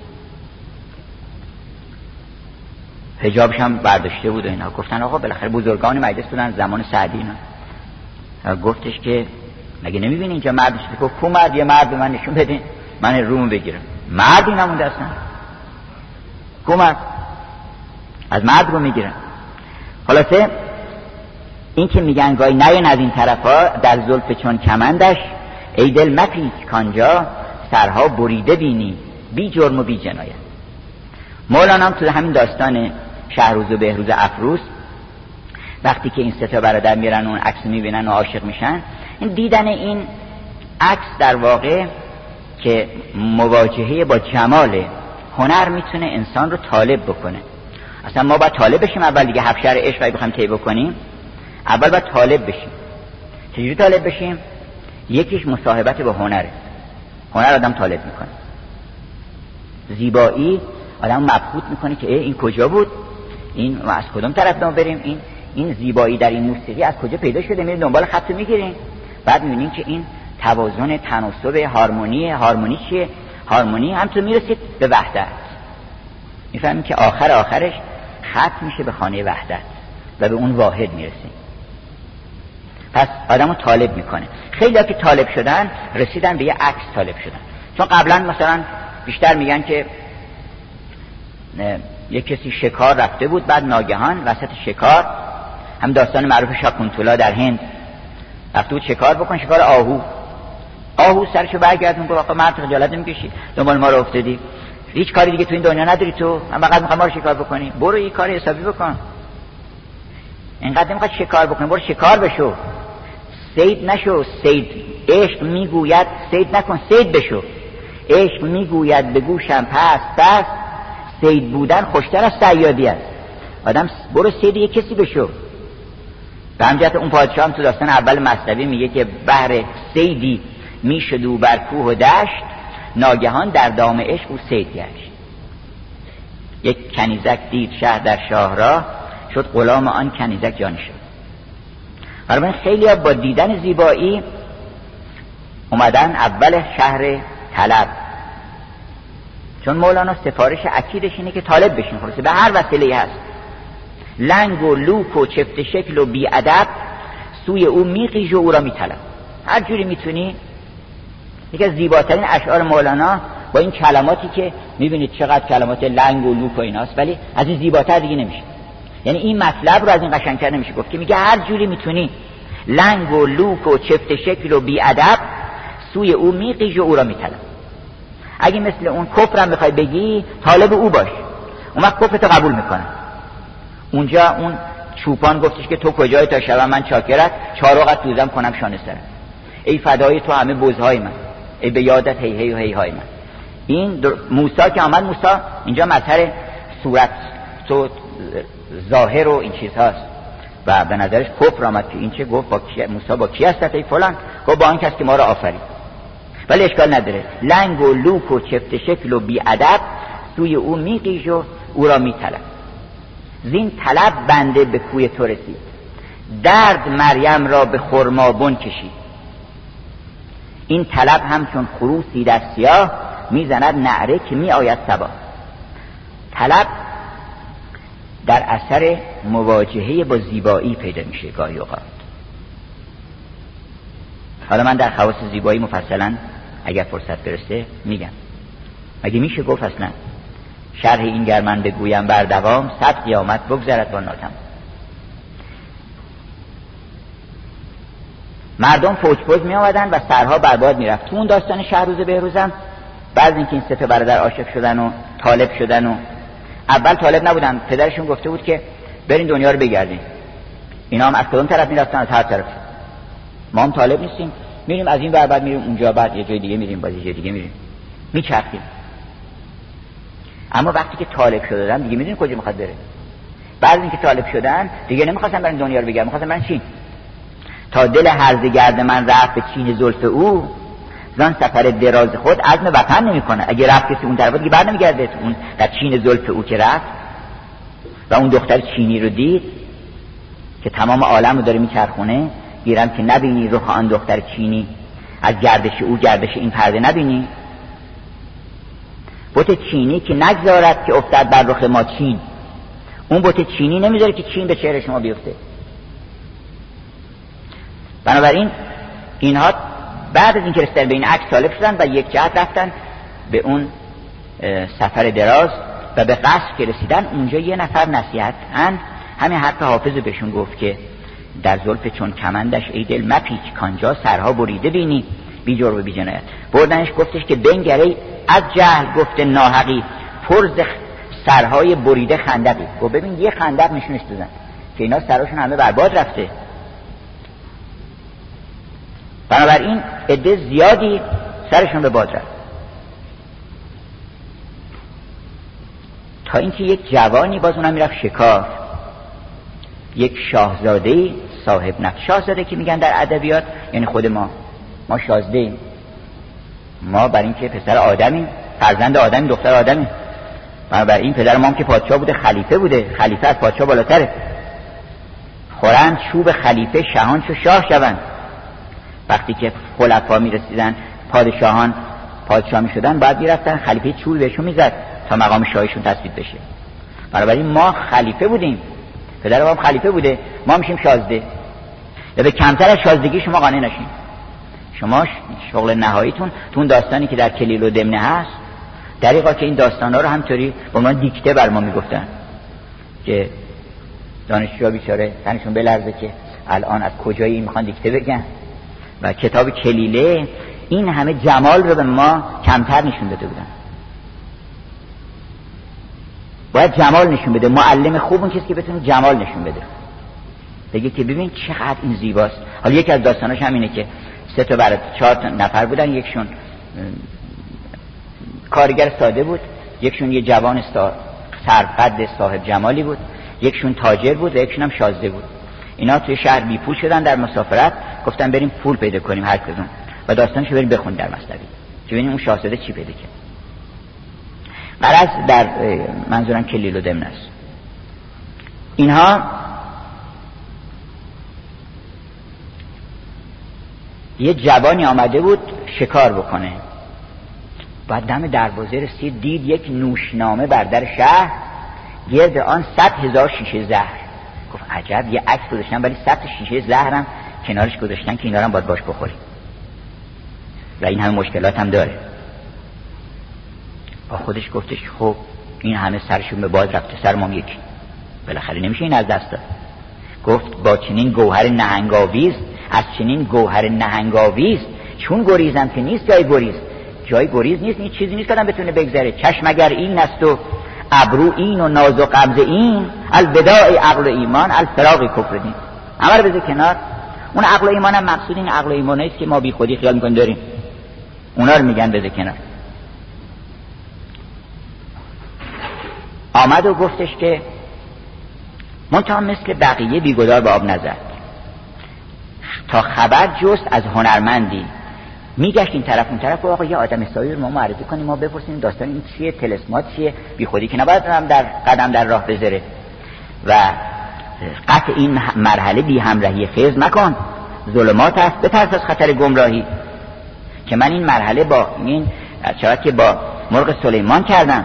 حجابش هم برداشته بود و اینا. گفتن آقا بالاخره بزرگان مجلس بودن زمان سعدی اینا. گفتش که مگه نمیبینی اینجا مرد شده؟ گفت کو مرد؟ یه مرد به من نشون بدین من رومو بگیرم. مردی نمونده اصلا. کو مرد؟ از مرد رو میگیرن. خلاصه این که میگن گاهی نیان از این طرفا در زلف چون کمندش ای دل مپیچ، کانجا سرها بریده بینی بی جرم و بی جنایت. مولانا هم تو همین داستان شهروز و بهروز افروز وقتی که این سه تا برادر میرن اون عکس میبینن و عاشق میشن، این دیدن این عکس در واقع که مواجهه با جمال هنر میتونه انسان رو طالب بکنه. اصلا ما باید طالب بشیم اول دیگه، هفت شهر عشق اگه بخوایم طی بکنیم اول باید طالب بشیم. چجوری طالب بشیم؟ یکیش مصاحبت با هنره. هنر آدم طالب میکنه. زیبایی آدم مبهوت میکنه که این کجا بود، این ما از کدوم طرف ما بریم، این این زیبایی در این موسیقی از کجا پیدا شده، میریم دنبال خط میگیریم. بعد میبینیم که این توازن، تناسب، هارمونی، هارمونی چیه؟ هارمونی هم تو میرسید به وحدت. میفهمیم که آخر آخرش خط میشه به خانه وحدت و به اون واحد میرسیم. پس آدمو طالب میکنه. خیلی ها که طالب شدن رسیدن به یه عکس طالب شدن. چون قبلا مثلا بیشتر میگن که یک کسی شکار رفته بود، بعد ناگهان وسط شکار، هم داستان معروف شاکنتولا در هند، رفته بود شکار بکن، شکار آهو. آهو سرشو برگردون گفت آقا مرد خجالت نمیکشی دنبال ما رو افتادی، هیچ کاری دیگه تو این دنیا نداری تو، من فقط میخوام ما رو شکار بکنی، برو این کار حسابی بکن، اینقدر نمیخواد شکار بکنی، برو شکار بشو، صید نشو. صید عشق میگوید صید نکن، صید بشو. عشق میگوید به گوشم پس پس، صید بودن خوشتر از صیادی است. آدم برو صید یک کسی بشو. به همجهت اون پادشاه هم تو داستان اول مثنوی میگه که بهر صیدی میشد و بر کوه و دشت، ناگهان در دام عشق او صید گشت. یک کنیزک دید شهر در شاهراه، شد غلام آن کنیزک جان شد. برای خیلی ها با دیدن زیبایی اومدن اول شهر طلب، چون مولانا سفارش اکیدش اینه که طالب بشین، خلاصه به هر وسیله‌ای هست، لنگ و لوک و چفت شکل و بی ادب سوی او میقیج و او را میطلب. هر جوری میتونی. یکی از زیباترین اشعار مولانا با این کلماتی که میبینید چقدر کلمات لنگ و لوک و ایناست، ولی از این زیباتر دیگه نمیشه. یعنی این مطلب رو از این قشنگتر نمیشه گفت، که میگه هر جوری میتونی لنگ و لوک و چفت شکل و بی ادب سوی او میقیج و او را میطلب. اگه مثل اون کفرم بخوای بگی طالب او باش، اون وقت کفرتو قبول میکنن. اونجا اون چوپان گفتش که تو کجای تا شبم من چاکرت، چارقت دوزم کنم شانه سرت، ای فدای تو همه بزهای من، ای به یادت هی هی و هی های من. این موسی که آمد، موسی اینجا مظهر صورت تو ظاهر و این چیزهاست و به نظرش کفر آمد که این چه گفت با کی موسی با کی هست ای فلان، گفت با این کس که ما را آفرید. ولی اشکال نداره، لنگ و لوک و چفت شکل و بی ادب سوی او میقیج و او را میطلب. زین طلب بنده به کوی تو رسید، درد مریم را به خرمابون کشید. این طلب همچون خروسی در سیاه، میزند نعره که می آید صبا. طلب در اثر مواجهه با زیبایی پیدا میشه گاهی اوقات. حالا من در خواص زیبایی مفصلا اگر فرصت برسه میگم. اگه میشه گفت اصلا شرح این گر من بگویم بر دوام، صد قیامت بگذرد با ناتم. مردم فوج فوج می آمدن و سرها برباد می رفت. تو اون داستان شهروز بهروزم بعد اینکه این سه تا برادر عاشق شدن و طالب شدن و اول طالب نبودن، پدرشون گفته بود که برین دنیا رو بگردین. اینا هم از کدوم طرف می رفتن؟ از هر طرف. ما هم طالب نیستیم، میریم از این ور بعد میریم اونجا، بعد یه جای دیگه میریم، بعد یه جای دیگه میریم، میچرخیم. اما وقتی که طالب شدن دیگه میدونی کجا میخواد بره. بعد اینکه طالب شدن دیگه نمیخواستن برن دنیا رو بگردن، میخواستن برن چین. تا دل هرزه گرد من رفت به چین زلف او، زان سفر دراز خود عزم وطن نمیکنه. اگه رفت کسی اون طرف دیگه بر نمیگرده. اون در چین زلف او که رفت و اون دختر چینی رو دید که تمام عالم رو داره میچرخونه، گیرم که نبینی رخ آن دختر چینی، از گردش او گردش این پرده نبینی. بت چینی که نگذارد که افتاد بر رخ ما چین. اون بت چینی نمیذاره که چین به چهره شما بیفته. بنابراین اینها بعد از اینکه رسیدن به این عکس طالب شدن و یک جهت رفتن به اون سفر دراز و به قصر که رسیدن، اونجا یه نفر نصیحت هن همین حرف حافظ بهشون گفت که در زلف چون کمندش ای دل مپیچ، کانجا سرها بریده بینی بی جرم و بی جنایت. بردنش گفتش که بنگری از جهل گفت ناحقی، پرز سرهای بریده خندقی. گفت ببین یه خندق نشونش دادن که اینا سراشون همه برباد رفته. بنابراین عده زیادی سرشون به باد رفت، تا اینکه یک جوانی باز اونم میرفت شکار، یک شاهزاده صاحب نفس. شاهزاده که میگن در ادبیات یعنی خود ما، ما شازده ایم، ما بر این که پسر آدمیم، فرزند آدمیم، دختر آدمیم. بنابراین پدر ما هم که پادشاه بوده، خلیفه بوده، خلیفه از پادشاه بالاتره. خورند چوب خلیفه شاهان چو شاه شوند. وقتی که خلفا میرسیدن، پادشاهان پادشاه میشدن، بعد میرفتن خلیفه چوب بهشون میزد تا مقام شاهیشون تثبیت بشه. بنابراین ما خلیفه بودیم، پدر ما هم خلیفه بوده، ما میشیم شازده. و به کمتر از شازدگی شما قانع نشین. شما شغل نهاییتون تو اون داستانی که در کلیل و دمنه هست، دریقا که این داستانا رو همطوری به من دیکته بر ما میگفتن که دانشجوها بیچاره تنشون بلرزه که الان از کجایی میخوان دیکته بگن. و کتاب کلیله این همه جمال رو به ما کمتر نشون داده بودن. باید جمال نشون بده. معلم خوب اون کسی که بتونه جمال نشون بده، بگه که ببین چقدر این زیباست. حالا یکی از داستاناش همینه که سه تا برات چهار نفر بودن، یکشون کارگر ساده بود، یکشون یه جوان سرقد صاحب جمالی بود، یکشون تاجر بود و یکشون هم شازده بود. اینا توی شهر بی پول شدن در مسافرت، گفتن بریم پول پیدا کنیم هر کدوم و داستانشو بریم بخونیم در مثنوی که ببینیم اون شاهزاده چی پیدا کرد. غرض در منظورم کلیل و دمنه است. اینها یه جوانی آمده بود شکار بکنه، بعد دم دروازه رسید، دید یک نوشنامه بر در شهر، گرد آن صد هزار شیشه زهر. گفت عجب، یه عکس گذاشتن ولی صد شیشه زهرم کنارش گذاشتن که اینا رو هم باید باش بخوریم و این همه مشکلات هم داره. با خودش گفتش خب این همه سرشون به باد رفته، سر ما یکی، بالاخره نمیشه این از دست داد. گفت با چنین گوهر نهنگاویز، از چنین گوهر نهنگاویز چون گریزم که نیست جای گریز، جای گریز نیست، این چیزی نیست که آدم بتونه بگذره. چشم اگر این است و ابرو این و ناز و قبض این، الوداع عقل و ایمان الفراق کفر دین. همه رو بذار کنار. اون عقل و ایمان هم مقصود این عقل و ایمانی است که ما بی خودی خیال می‌کنیم داریم، اونا رو میگن بذار کنار. آمد و گفتش که منتها مثل بقیه بیگدار به آب نزد، تا خبر جست از هنرمندی. میگشت این طرف اون طرف و آقا یه آدم سایی رو ما معرفی کنیم، ما بپرسیم داستان این چیه، تلسمات چیه، بی خودی که نباید هم در قدم در راه بذاره و قطع این مرحله بی همراهی خیز مکن، ظلمات است، بترس از خطر گمراهی که من این مرحله با این چرا که با مرغ سلیمان کردم.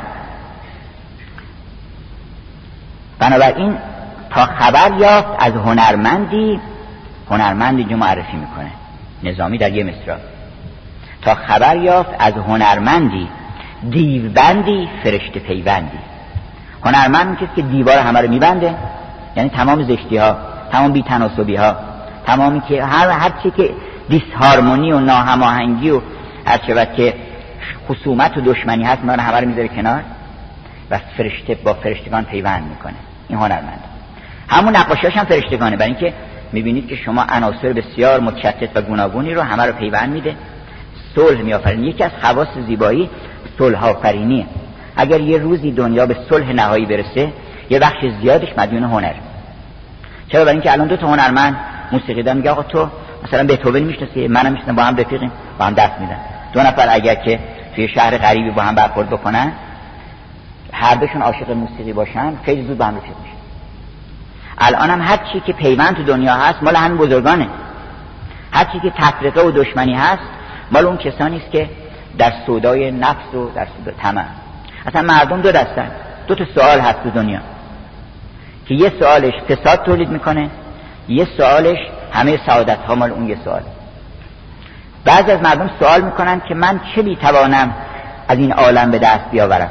بنابراین تا خبر یافت از هنرمندی، هنرمندی جو معرفی میکنه نظامی در یه مصرع، تا خبر یافت از هنرمندی دیوبندی فرشته پیوندی. هنرمند کسی که دیوار همه رو میبنده، یعنی تمام زشتی ها، تمام بی تناسبی ها، تمامی که هر هر چی که دیسهارمونی و ناهماهنگی و هر چه وقت که خصومت و دشمنی هست ما همه رو میذاره کنار و فرشته با فرشتگان پیوند میکنه. این هنرمند. همون نقاشی‌هاش هم فرشتگانه، برای اینکه میبینید که شما عناصر بسیار متشتت و گوناگونی رو همه رو پیوند میده، صلح میآفرینه. یکی از خواص زیبایی صلح آفرینیه. اگر یه روزی دنیا به صلح نهایی برسه، یه بخش زیادش مدیون هنر. چرا؟ برای اینکه الان دو تا هنرمند موسیقی دارن، میگه آقا تو مثلا بتهوون میشناسی، منم میشناسم، با هم رفیقیم، با هم دست میدن. دو نفر اگر که توی شهر غریبی با هم برخورد بکنن، هر دوشون عاشق موسیقی باشن، خیلی زود با هم رفیق میشن. الان هم هر چی که پیوند تو دنیا هست مال همین بزرگانه. هر چی که تفرقه و دشمنی هست مال اون کسانی است که در سودای نفس و در سودای طمع. اصلا مردم دو دستن. دو تا سوال هست تو دنیا که یه سوالش فساد تولید میکنه، یه سوالش همه سعادت ها مال اون یه سوال. بعضی از مردم سوال میکنن که من چه میتوانم از این عالم به دست بیاورم.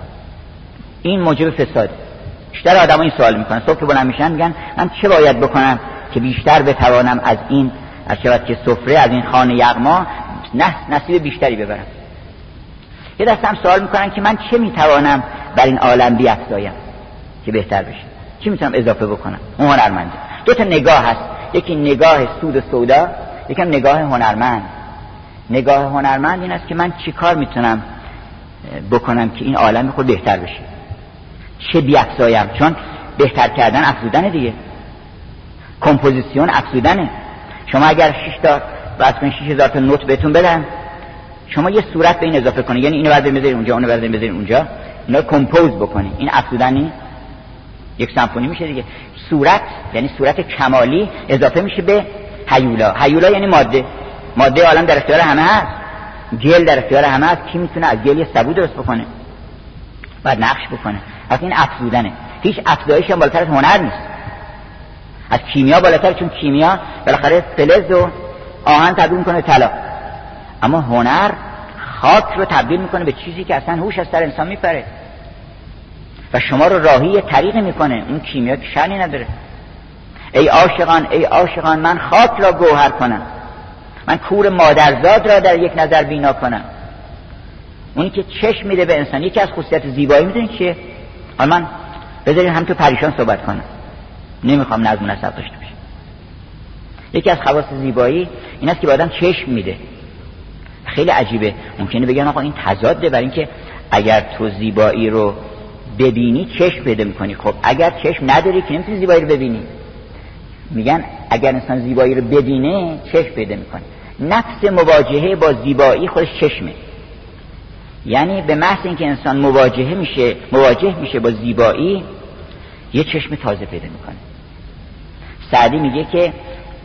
این موجب فساد. بیشتر آدم ها این سوال میکنن، صبح که بلند میشن میگن من چه باید بکنم که بیشتر بتوانم از این از شود که سفره، از این خانه یغما نصیب بیشتری ببرم. یه دسته هم سوال میکنن که من چه میتوانم بر این عالم بیفزایم که بهتر بشه، چی میتونم اضافه بکنم. اون هنرمنده. دو تا نگاه هست، یکی نگاه سود و سودا، یکی نگاه هنرمند. نگاه هنرمند این است که من چی کار بکنم که این عالم خود بهتر بشه، چه بیفزایم، چون بهتر کردن افزودن دیگه، کمپوزیسیون افزودنه. شما اگر شش تا واسه کنید شش هزار تا نوت بهتون بدن، شما یه صورت به این اضافه کنید، یعنی اینو بعد بذارید اونجا، اونو بعد بذارید اونجا، اینا کمپوز بکنید، این افزودنی یک سمفونی میشه دیگه. صورت یعنی صورت کمالی اضافه میشه به هیولا. هیولا یعنی ماده. ماده عالم در اختیار همه هست، گل در اختیار همه هست. کی میتونه از گل یه سبو درست بکنه، بعد نقش بکنه؟ اصلا این افزودنه. هیچ افزایشی هم بالاتر از هنر نیست، از کیمیا بالاتر، چون کیمیا بالاخره فلز و آهن تبدیل میکنه به طلا، اما هنر خاک رو تبدیل میکنه به چیزی که اصلا هوش از سر انسان میپره و شما رو راهی طریقی میکنه. اون کیمیا که شأنی نداره. ای عاشقان ای عاشقان من خاک را گوهر کنم، من کور مادرزاد را در یک نظر بینا کنم. اونی که چشم میده به انسان، یکی از خصوصیت زیبایی میدونید چیه؟ حالا من بذارید هم تو پریشان صحبت کنم، نمیخوام نظم و نسق داشته باشه. یکی از خواص زیبایی این است که به آدم چشم میده. خیلی عجیبه، ممکنه بگن آقا این تضاده، برای اینکه اگر تو زیبایی رو ببینی چشم پیدا میکنی. خب اگر چشم نداری که نمیتونی زیبایی رو ببینی. میگن اگر انسان زیبایی رو ببینه چشم پیدا میکنه. نفس مواجهه با زیبایی خودش چشمه. یعنی به محض اینکه انسان مواجهه میشه مواجه میشه با زیبایی، یه چشم تازه پیدا میکنه. سعدی میگه که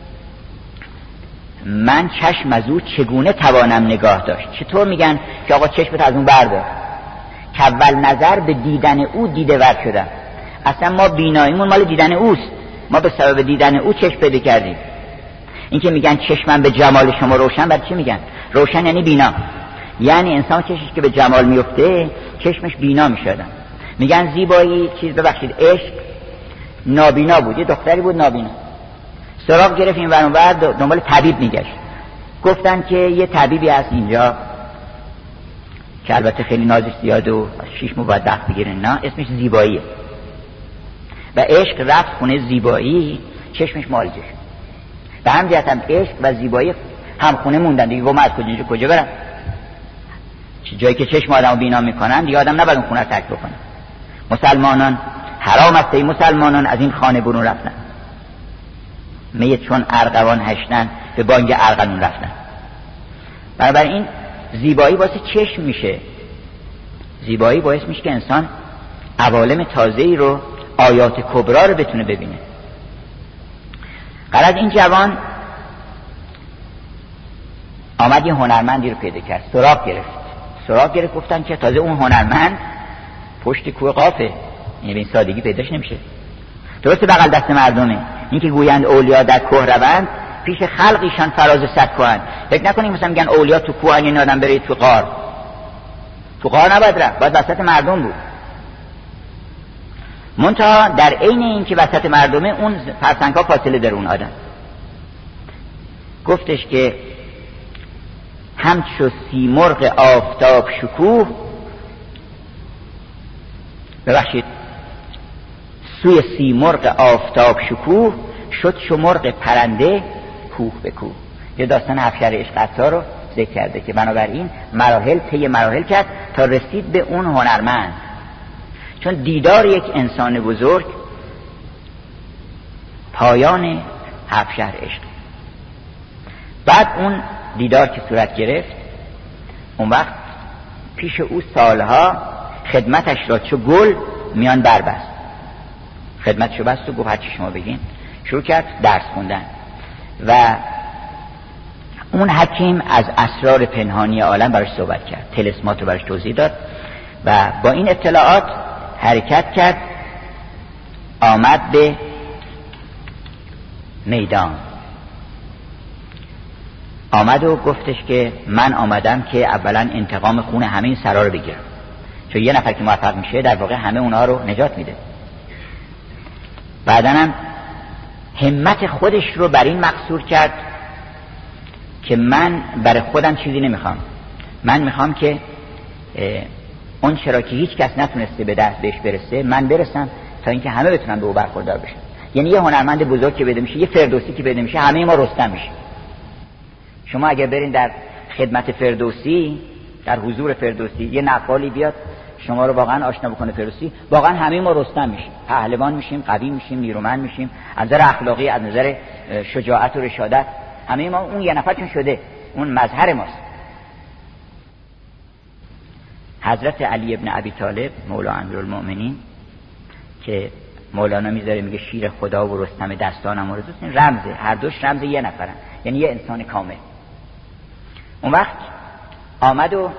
من چشم از او چگونه توانم نگاه داشت. چطور؟ میگن که آقا چشمت از اون بردار، که اول نظر به دیدن او دیده ور شدم. اصلا ما بیناییمون مال دیدن اوست، ما به سبب دیدن او چشم پیدا کردیم. این که میگن چشمم به جمال شما روشن، بعد چی میگن؟ روشن یعنی بینا، یعنی انسان چشمش که به جمال میفته چشمش بینا میشدن. میگن زیبایی چیز، ببخشید، عشق نابینا بود. یه دختری بود نابینا، سراغ گرفت این ور اون ور، دنبال طبیب میگشت. گفتن که یه طبیبی هست اینجا که البته خیلی نازش زیاد و شیش ماه باید وقت بگیره، نه، اسمش زیباییه. و عشق رفت خونه زیبایی، چشمش مالجه شد. به هم جهت هم عشق و زیبایی هم خونه موندن دیگه. گفت من از کجا کجا برم؟ جایی که چشم آدمو بینا میکنن دیگه آدم نباید اون خونه رو ترک بکنه. مسلمانان حرام است ای مسلمانان از این خانه برون رفتن. میت چون ارغوان هشتن به بانگ ارغنون رفتن. بنابراین زیبایی واسه چشم میشه، زیبایی باعث میشه که انسان عوالم تازه‌ای رو، آیات کبرا رو بتونه ببینه. قرار این جوان آمد یه هنرمندی رو پیدا کرد، سراغ گرفت سراغ گرفت گفتن که تازه اون هنرمند پشت کوه قافه، یعنی به این سادگی پیداش نمیشه. درسته بغل دست مردمه، این که گویند اولیا در کوه روند پیش خلقیشان فراز صد کوهن. فکر نکنیم مثلا میگن اولیا تو کوه، این آدم برید تو غار، تو غار نباید رفت، باید وسط مردم بود. منتها در عین این که وسط مردمه اون فرسنگ‌ها فاصله داره اون آدم. گفتش که همچو سیمرغ آفتاب شکوه، ببخشید سوی سیمرغ آفتاب شکوه شد چو مرغ پرنده کوه به کوه. یه داستان افشار عشق عطار رو ذکر کرده که بنابراین مراحل طی مراحل کرد تا رسید به اون هنرمند. چون دیدار یک انسان بزرگ پایان افشار عشق. بعد اون دیدار که صورت گرفت، اون وقت پیش او سالها خدمتش را چو گل میان بربست. خدمتشو بست و گفت هرچی شما بگین. شروع کرد درس خوندن و اون حکیم از اسرار پنهانی عالم براش صحبت کرد، طلسمات رو براش توضیح داد و با این اطلاعات حرکت کرد. آمد به میدان، آمد و گفتش که من آمدم که اولا انتقام خون همه این سرا رو بگیرم، چون یه نفر که موفق میشه در واقع همه اونا رو نجات میده. بعدن هم همت خودش رو بر این مقصور کرد که من برای خودم چیزی نمیخوام، من میخوام که اون چرا که هیچ کس نتونسته به دست بهش برسه من برسم تا اینکه همه بتونن به او برخوردار بشن. یعنی یه هنرمند بزرگ که بده میشه، یه فردوسی که بده میشه، همه ما رستم میشه. شما اگر برین در خدمت فردوسی، در حضور فردوسی، یه نقالی بیاد شما رو واقعا آشنا بکنه فردوسی، واقعا همه ما رستم میشیم، پهلوان میشیم، قوی میشیم، نیرومند میشیم، از نظر اخلاقی، از نظر شجاعت و رشادت همه ما اون یه نفر چون شده، اون مظهر ماست. حضرت علی ابن ابی طالب مولا امیرالمؤمنین که مولانا میذاره میگه شیر خدا و رستم دستانم آرزوست، این رمزه، هر دوش رمز یه نفرن، یعنی یه انسان کامل. اون وقت آمد و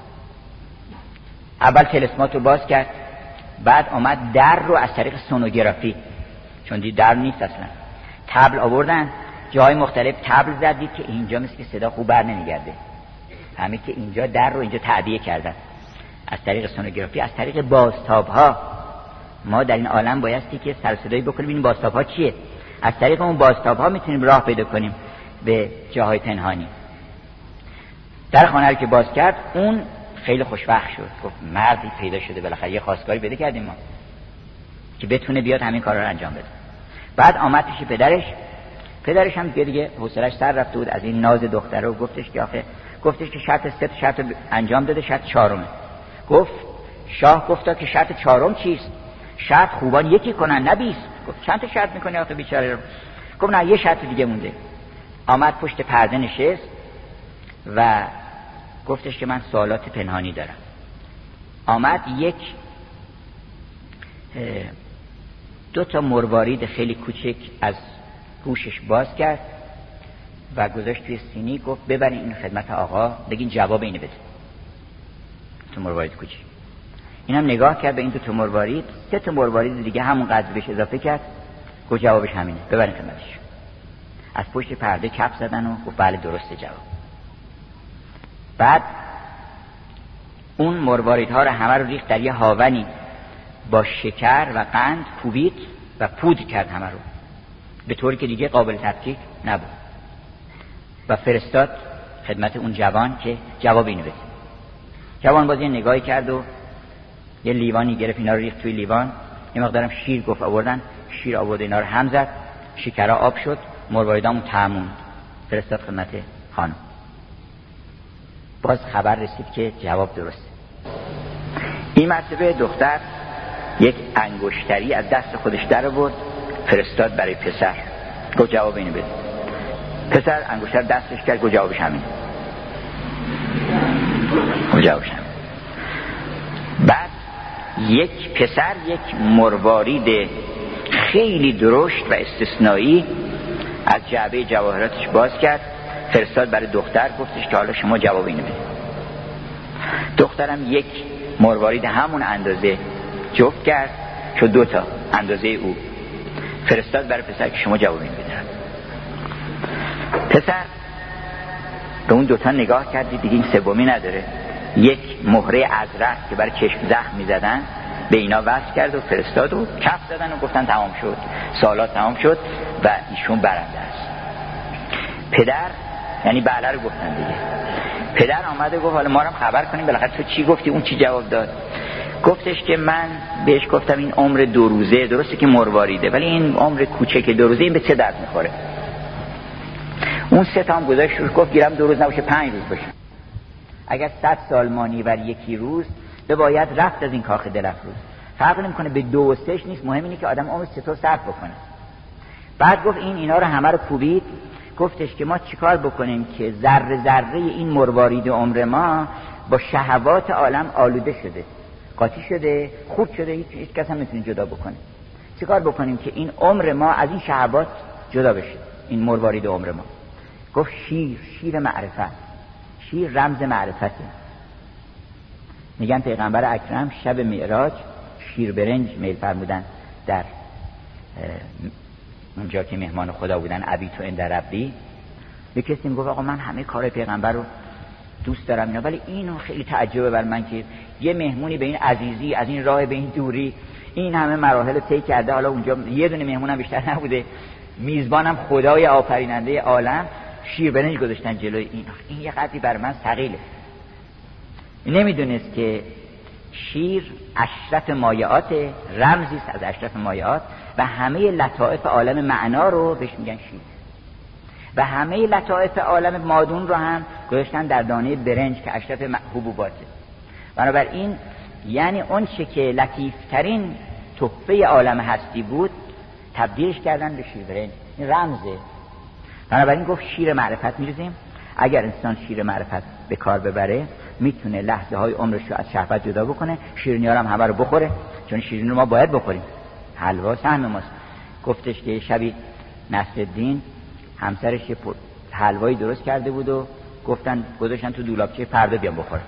اول طلسمات رو باز کرد، بعد آمد در رو از طریق سونوگرافی، چون دید در نیست اصلا، تبل آوردن جای مختلف، تبل زد، دید که اینجا مثل که صدا خوب بر نمیگرده، همین که اینجا در رو اینجا تعبیه کردن از طریق سونوگرافی، از طریق بازتاب ها. ما در این عالم بایستی که سر صدایی بکنیم این بازتاب ها چیه، از طریق اون بازتاب ها میتونیم راه پیدا کنیم به جاهای پنهانی. در خانه رو که باز کرد اون خیلی خوشبخت شد، گفت مردی پیدا شده، بالاخره یه خواستگاری پیدا کردیم ما که بتونه بیاد همین کارا رو انجام بده. بعد آمد پیش پدرش، پدرش هم دیگه دیگه حوصله‌اش سر رفته بود از این ناز دختره و گفتش که آخه گفتش که شرط سه تا شرط انجام داده، شرط چهارمه. گفت شاه گفتا که شرط چهارم چیست؟ شرط خوبان یکی کنن نه بیست. گفت چند تا شرط میکنی آخه بیچاره؟ گفت نه یه شرط دیگه مونده. آمد پشت پرده نشست و گفتش که من سوالات پنهانی دارم. آمد یک دو تا مروارید خیلی کوچک از گوشش باز کرد و گذاشت توی سینی، گفت ببرین این خدمت آقا، بگین جواب اینو بده. تو مروارید کوچک. اینم نگاه کرد به این دو تا مروارید، سه تا مروارید دیگه همون قدر بهش اضافه کرد، گفت جوابش همینه، ببرین خدمتش. از پشت پرده کپ زدن و گفت بله درسته جواب. بعد اون مرواریدها رو همه رو ریخت در یه هاونی با شکر و قند کوبید و پودر کرد همه رو، به طوری که دیگه قابل تفکیک نبود و فرستاد خدمت اون جوان که جواب اینو بده. جوان باز یه نگاهی کرد و یه لیوانی گرفت، اینا رو ریخت توی لیوان، یه مقدارم شیر گفت آوردن، شیر آورد، اینا رو هم زد، شکرها آب شد، مرواریدامون تموم فرستاد خدمت خانم. باز خبر رسید که جواب درسته. این مرتبه دختر یک انگشتری از دست خودش در آورد فرستاد برای پسر، گفت جواب اینو بده. پسر انگشتر دستش کرد، گفت جوابش همین. گفت جوابش همین. بعد یک پسر یک مروارید خیلی درشت و استثنایی از جعبه جواهراتش باز کرد فرستاد برای دختر، گفتش که حالا شما جواب اینو بده. دخترم یک مروارید همون اندازه جفت کرد، شد دو تا اندازه او، فرستاد برای پسر که شما جواب اینو بده. پسر به اون دوتا نگاه کردی، دیگه این سومی نداره، یک مهره ازرق که برای چشم زخم میزدن به اینا وصل کرد و فرستاد و کف زدن و گفتن تمام شد، سوالات تمام شد و ایشون برنده است. پدر یعنی بله رو گفتن دیگه. پدر آمده گفت حالا ما رو خبر کنیم بالاخره تو چی گفتی، اون چی جواب داد؟ گفتش که من بهش گفتم این عمر دو روزه، درسته که مرواریده ولی این عمر کوچک دو روزه این به چه درد میخوره؟ اون سه تا هم گذاشت روش، گفت گیرم دو روز نباشه پنج روز باشه. اگر صد سال مانی بر یکی روز به باید رفت از این کاخ دلفروز. فرق نمیکنه به دو و سهش نیست، مهم اینه که آدم عمرش چطور صرف بکنه. بعد گفت این اینا رو همه رو کوبید، گفتش که ما چیکار بکنیم که ذره ذره این مروارید عمر ما با شهوات عالم آلوده شده، قاطی شده، خورد شده، هیچ, هیچ کس هم نمیتونه جدا بکنه. چیکار بکنیم که این عمر ما از این شهوات جدا بشه، این مروارید عمر ما؟ گفت شیر، شیر معرفت. شیر رمز معرفته. میگن پیغمبر اکرم شب معراج شیر برنج میل فرمودن در اونجا که مهمان خدا بودن، ابی تو این در ربی. به کسی میگفت آقا من همه کار پیغمبر رو دوست دارم اینا، ولی اینو خیلی تعجبه بر من که یه مهمونی به این عزیزی از این راه به این دوری این همه مراحل طی کرده، حالا اونجا یه دونه مهمونم بیشتر نبوده، میزبانم خدای آفریننده عالم، شیر برنج گذاشتن جلوی این. این یه قدری بر من ثقیله. نمیدونست که شیر اشرف مایعات، رمزی است از اشرف مایعات و همه لطائف عالم معنا رو بهش میگن شیر و همه لطائف عالم مادون رو هم گذاشتن در دانه برنج که اشرف حبوباته. بنابراین یعنی اون چه که لطیفترین تحفه عالم هستی بود تبدیلش کردن به شیر برنج. این رمزه. بنابراین گفت شیر معرفت میریزیم. اگر انسان شیر معرفت به کار ببره میتونه لحظه های عمرش رو از شهوت جدا بکنه. شیرینی ها هم همه رو بخوره، چون شیرینی رو ما باید بخوریم، حلوا سهم ماست. گفتش که شبی نصرالدین همسرش یه حلوایی درست کرده بود و گفتن گذاشتن تو دولابچه پرده بیام بخوره.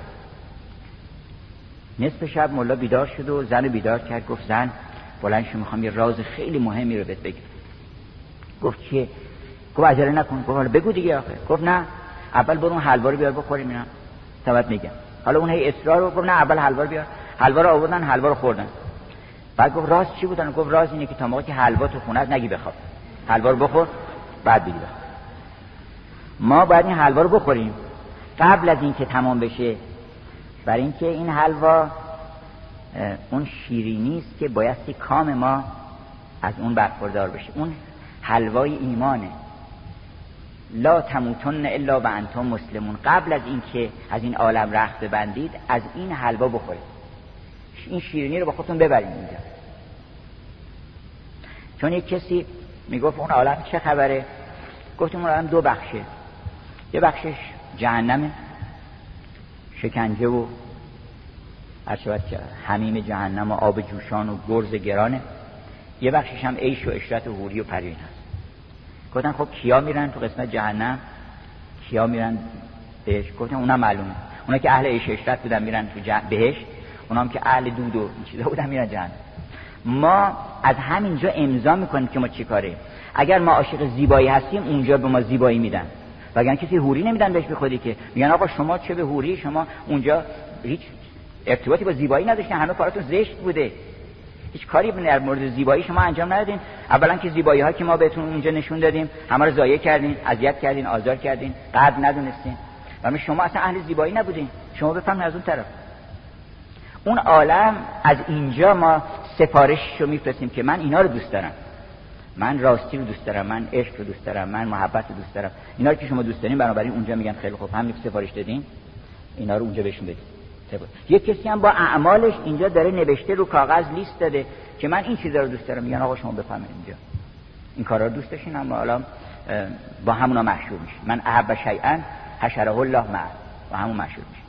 نصف شب مولا بیدار شد و زن بیدار کرد، گفت زن بلند شو میخوام یه راز خیلی مهمی رو بهت بگم. گفت چیه؟ گفت عجله نکن. گفت حالا بگو دیگه آخه. گفت نه اول برو اون حلوا رو بیار بخوریم اینا تا میگم. حالا اون هی اصرار رو گفت نه اول حلوا رو بیار. حلوا رو آوردن، حلوا رو خوردن. بعد گفت راز چی بودن؟ گفت راز اینه که تا موقعی که حلوا تو خونت نگی بخواب، حلوا رو بخور بعد بگی بخواب. ما باید این حلوا رو بخوریم قبل از اینکه تمام بشه، برای اینکه این حلوا اون شیرینی است که بایستی کام ما از اون برخوردار بشه. اون حلوای ایمانه. لا تموتن الا و انتم مسلمون. قبل از اینکه از این عالم رخت ببندید از این حلوا بخورید، این شیرینی رو با خودتون ببرید اینجا. چون یک کسی میگفت اون عالم چه خبره؟ گفتیم اون عالم دو بخشه، یه بخشش جهنمه، شکنجه و هرچه حمیم جهنم و آب جوشان و گرز گرانه، یه بخشش هم عیش و عشرت و حوری و پروین هست. گفتن خب کیا میرن تو قسمت جهنم، کیا میرن بهش؟ گفتن اونا معلومه، اونا که اهل عیش و عشرت بودن میرن تو جه... بهش، اونا هم که اهل دود و این چیزا بودن میرن جهنم. ما از همینجا امضا میکنیم که ما چی کاره. اگر ما عاشق زیبایی هستیم اونجا به ما زیبایی میدن، وگرنه کسی حوری نمیدن بهش. بخودی که میگن آقا شما چه به حوری، شما اونجا هیچ ارتباطی با زیبایی نداشتین، همه کاراتون زشت بوده، هیچ کاری در مورد زیبایی شما انجام ندادین. اولا که زیبایی ها که ما بهتون اونجا نشون دادیم همه رو ضایع کردین، اذیت کردین، آزار کردین، قدر ندونستین. و شما اصلا اهل زیبایی نبودین. شما بفهمید از اون طرف اون عالم از اینجا ما سفارشش رو میفرستیم که من اینا رو دوست دارم، من راستی رو دوست دارم، من عشق رو دوست دارم، من محبت رو دوست دارم. اینا رو که شما دوست دارین بنابراین اونجا میگن خیلی خوب، همین که سفارش دادین اینا رو اونجا بهشون بدید. یک کسی هم با اعمالش اینجا داره نوشته رو کاغذ لیست داده که من این چیزا رو دوست دارم، میگن آقا شما بفهمید اینجا این کارا رو دوست داشتین، اما حالا با همونا مشهور میشه. من احب شیئا حشره الله معه، با همون مشهور میشه.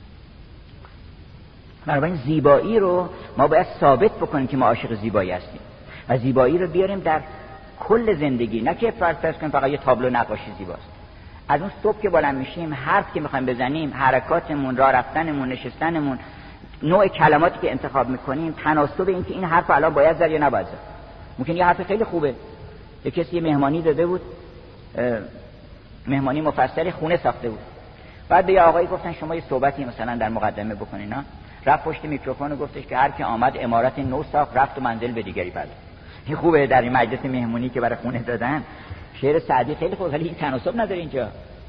بنابراین زیبایی رو ما باید ثابت بکنیم که ما عاشق زیبایی هستیم و زیبایی رو بیاریم در کل زندگی، نه که فرض کنیم فقط یه تابلو نقاشی زیباست. از اون صبح که بلند میشیم حرف که میخوایم بزنیم، حرکاتمون، راه رفتنمون، نشستنمون، نوع کلماتی که انتخاب میکنیم، تناسب این که این حرف الان باید زد یا نباید زد. ممکن یه حرف خیلی خوبه، یه کسی مهمانی داده بود، مهمانی مفصل خونه ساخته بود، بعد به یه آقایی گفتن شما یه صحبتی مثلا در مقدمه بکنین. ها رفت پشت میکروفون و گفتش که هر کی آمد عمارت نو ساخت رفت و منزل به دیگری بعد. این خوبه در این مجلس مهمونی که برای خونه دادن. شعر سعدی خیلی خوبه ولی این تناسب نداره اینجا.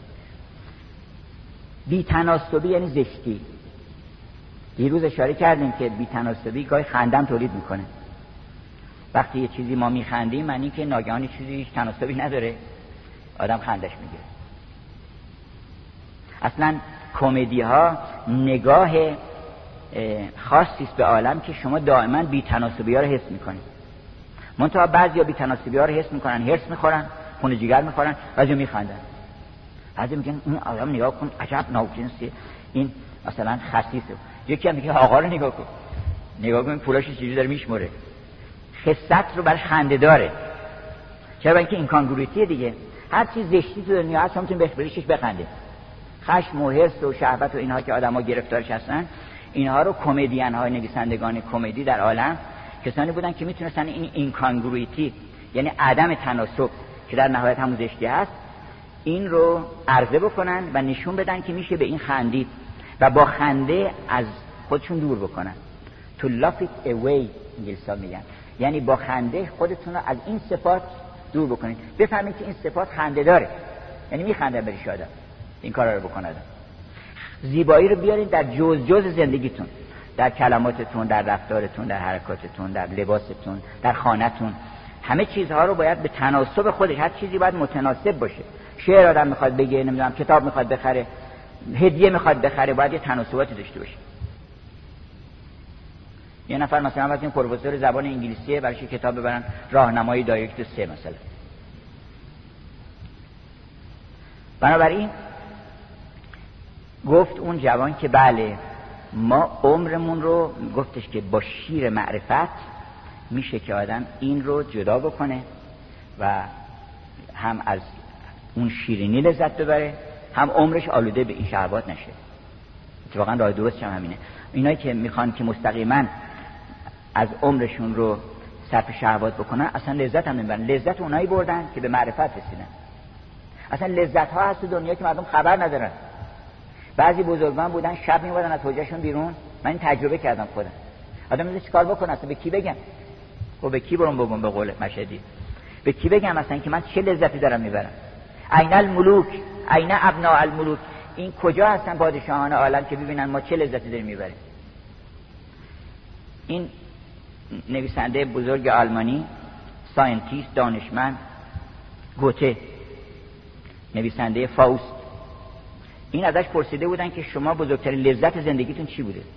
بی تناسبی یعنی زشتی. دیروز اشاره کردیم که بی تناسبی گاهی خندم تولید میکنه. وقتی یه چیزی ما میخندیم معنی که ناگهان چیزی هیچ تناسبی نداره، آدم خندش میگیره. اصلا کمدی ها نگاه خاصی است به عالم که شما دائما بی تناسبی ها رو حس میکنید. منتها بعضیا بی تناسبی ها رو حس میکنن، هرس میخورن، خون جگر میخورن، بعضیا میخندن. بعضی میگن اون آدم نگاه کن عجب ناجنسیه، این مثلا خسیسه. یکی هم میگه آقا رو نگاه کن، نگاه کن پولاش چجوری داره میشمره. خست رو برای خنده داره. چرا؟ اینکه این کانگرویتی دیگه. هر چیز زشتی تو دنیا هست میتونه بهش بریشش بخنده. خشم و حرص و شهوت و اینها که آدم‌ها گرفتارش هستن، اینها رو کمدین های نویسندگان کمدی در عالم کسانی بودن که میتونستن این اینکانگرویتی یعنی عدم تناسب که در نهایت همون زشتی هست این رو عرضه بکنن و نشون بدن که میشه به این خندید و با خنده از خودشون دور بکنن. to laugh it away انگلیسا میگن، یعنی با خنده خودتون رو از این صفات دور بکنید. بفهمید که این صفات خنده داره، یعنی میخنده بریش آدم این کارا رو بکنه. زیبایی رو بیارید در جز جز زندگیتون، در کلماتتون، در رفتارتون، در حرکاتتون، در لباستون، در خانه‌تون. همه چیزها رو باید به تناسب خودش، هر چیزی باید متناسب باشه. شعر آدم میخواد بگه، نمیدونم کتاب میخواد بخره، هدیه میخواد بخره، باید یه تناسباتی داشته باشه. یه نفر مثلا واسه این پروفسور زبان انگلیسی برایش کتاب ببرن راهنمای دایرکت سه مثلا. بنابراین گفت اون جوان که بله ما عمرمون رو، گفتش که با شیر معرفت میشه که آدم این رو جدا بکنه و هم از اون شیرینی لذت ببره، هم عمرش آلوده به این شهوات نشه. اتفاقا راه درست هم همینه. اینایی که میخوان که مستقیما از عمرشون رو صرف شهوات بکنن اصلا لذت هم نمیبرن. لذت اونایی بردن که به معرفت رسیدن. اصلا لذت ها هست تو دنیا که مردم خبر ندارن. بعضی بزرگان بودن شب میومدن از حجرشون بیرون، من این تجربه کردم خودم. آدم میگه چیکار بکنه اصلا، به کی بگم؟ خب به کی برم بگم؟ به قول مشهدی به کی بگم اصلا که من چه لذتی دارم میبرم؟ عین الملوک، عین ابناء الملوک، این کجا هستن پادشاهان عالم که ببینن ما چه لذتی داریم میبریم؟ این نویسنده بزرگ آلمانی، ساینتیست، دانشمند، گوته، نویسنده فاوست، این ازش پرسیده بودن که شما بزرگترین لذت زندگیتون چی بوده؟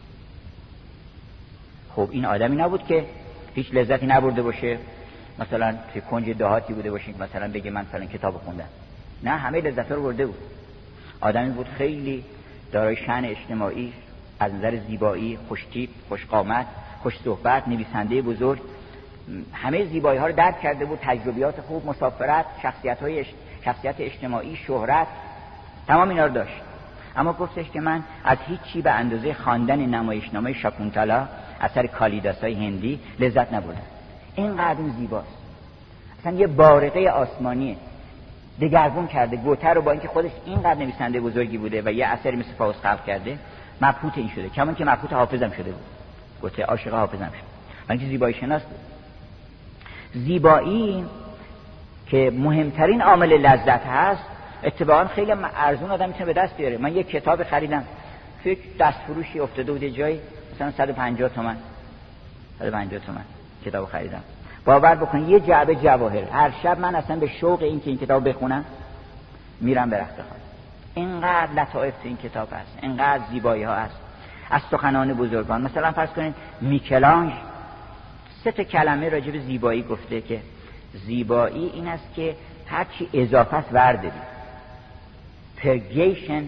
خب این آدمی نبود که هیچ لذتی نبرده باشه، مثلا توی کنج دهاتی بوده باشه مثلا بگه من فلان کتاب خوندم. نه، همه لذت‌ها رو برده بود. آدمی بود خیلی دارای شأن اجتماعی، از نظر زیبایی، خوش‌تیپ، خوش‌قامت، خوش صحبت، نویسنده بزرگ، همه زیبایی‌ها رو درک کرده بود. تجربیات خوب، مسافرت، شخصیت‌های شخصیت اجتماعی، شهرت، تمام اینا رو داشت. اما گفتش که من از هیچ چی به اندازه خواندن نمایشنامه شاکونتالا اثر کالیداسای هندی لذت نبردم. اینقدر این زیباست، اصلا یه بارقه آسمانیه، دگرگون کرده. گوته رو با اینکه خودش اینقدر نویسنده بزرگی بوده و یه اثری مثل فاوست خلق کرده، مبهوت این شده، کمان که مبهوت حافظم شده بود. گوته عاشق حافظم شد، من که زیبایی شناس بود. زیبایی که مهمترین عامل لذت هست، اتفاقا خیلی ارزون آدم میتونه به دست بیاره. من یک کتاب خریدم، فکر دست فروشی افتاده بود جایی، مثلا صد و پنجاه تومان صد و پنجاه تومان کتاب خریدم. باور بکن یه جعبه جواهر. هر شب من اصلا به شوق این که این کتاب بخونم میرم به رخت خواب. اینقدر لطائف تو این کتاب هست، اینقدر زیبایی ها هست از سخنان بزرگان. مثلا فرض کنید میکلانژ سه تا کلمه راجع به زیبایی گفته که زیبایی این است که هر چی اضافه است ورداری. purgation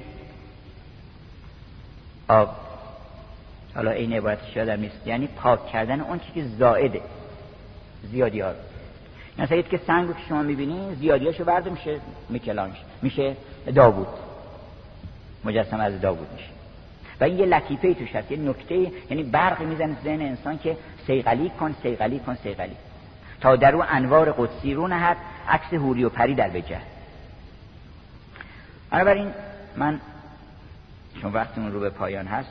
of، حالا این عبارتش یادم نیست، یعنی پاک کردن اون چیزی که زائده، زیادی ها رو. مثلا که سنگ رو که شما میبینید زیادیاشو ورده میشه میکلانژ، میشه داوود، مجسم از داوود میشه. و این یه لطیفه توش هست، یه نکته، یعنی برق میزنه ذهن انسان که صیقلی کن صیقلی کن صیقلی تا در او انوار قدسی رو نهد، عکس حوری و پری در وجه. بنابراین من چون وقتمون رو به پایان هست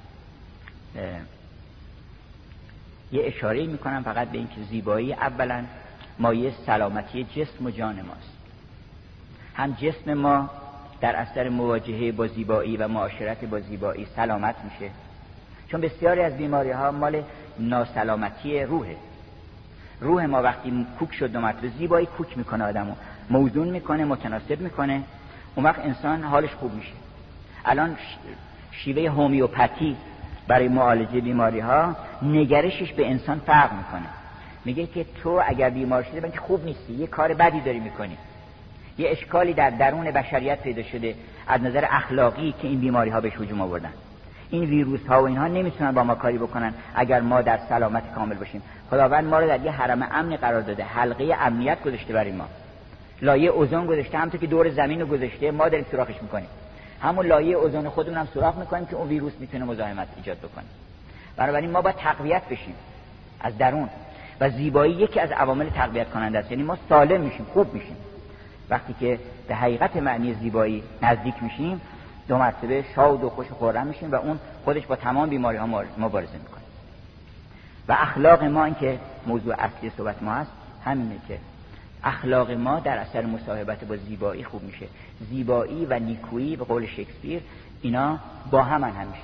یه اشاره میکنم فقط به این که زیبایی اولا مایه سلامتی جسم و جان ماست. هم جسم ما در اثر مواجهه با زیبایی و معاشرت با زیبایی سلامت میشه، چون بسیاری از بیماری ها مال ناسلامتی روحه. روح ما وقتی کوک شد دو مرتبه، زیبایی کوک میکنه آدمو، موزون میکنه، متناسب میکنه، اون وقت انسان حالش خوب میشه. الان شیوه هومیوپاتی برای معالجه بیماری ها نگرشش به انسان فرق میکنه. میگه که تو اگر بیمار شده بلکه خوب نیستی، یه کار بدی داری میکنی، یه اشکالی در درون بشریت پیدا شده از نظر اخلاقی که این بیماری ها بهش هجوم آوردن. این ویروس ها و اینها نمیتونن با ما کاری بکنن اگر ما در سلامت کامل باشیم. خداوند ما رو در یه حرم امنی قرار داده، حلقه امنیت گذاشته برای ما، لایه اوزون گذاشته، همونطور که دور زمین رو گذاشته ما داریم سوراخش میکنیم، همون لایه اوزون خودمون هم سوراخ میکنیم که اون ویروس میتونه مزاحمت ایجاد بکنه. بنابراین ما باید تقویت بشیم از درون و زیبایی یکی از عوامل تقویت کننده است. یعنی ما سالم میشیم، خوب میشیم وقتی که به حقیقت معنی زیبایی نزدیک میشیم، دو مرتبه شاد و خوش و خرم میشیم و اون خودش با تمام بیماری ها مبارزه میکنه. و اخلاق ما، این که موضوع اصلی صحبت ما هست، همینه که اخلاق ما در اثر مصاحبت با زیبایی خوب میشه. زیبایی و نیکویی به قول شکسپیر اینا با هم همیشه.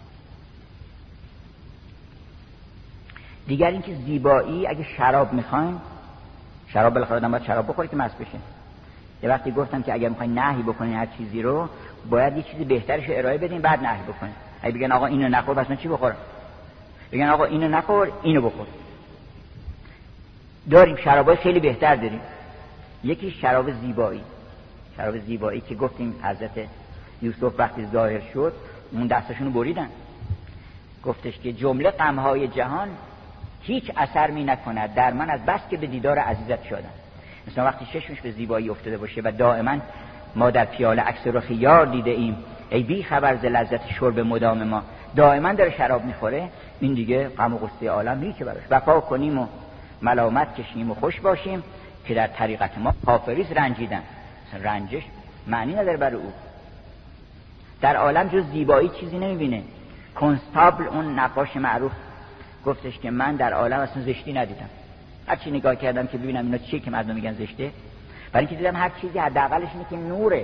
دیگر اینکه زیبایی، اگه شراب میخواین، شراب بالاخره آدم باید شراب بخوره که مست بشه. یه وقتی گفتم که اگر میخواین نهی بکنین هر چیزی رو، باید یه چیزی بهترش ارائه بدین بعد نهی بکنین. اگه بگن آقا اینو نخور پس من چی بخورم؟ بگن آقا اینو نخور اینو بخور. داریم شرابای خیلی بهتر داریم. یکی شراب زیبایی، شراب زیبایی که گفتیم حضرت یوسف وقتی ظاهر شد اون دستشونو بریدن، گفتش که جمله غمهای جهان هیچ اثر می نکند در من از بس که به دیدار عزیزت شدم. مثلا وقتی چشمش به زیبایی افتاده باشه و دائما ما در پیاله عکس رخ یار دیده ایم، ای بی خبر ز لذت شرب مدام ما، دائما داره شراب میخوره، این دیگه غم و غصه عالم نیست براش. وفا کنیم و ملامت کشیم و خوش باشیم که در طریقت ما حافریز رنجیدن. رنجش معنی نداره برای او. در عالم جز زیبایی چیزی نمیبینه. کنستابل اون نقاش معروف گفتش که من در عالم اصلا زشتی ندیدم. هر چی نگاه کردم که ببینم اینا چیه که مردم میگن زشته، برای اینکه دیدم هر چیزی حداقلش اینه که نوره.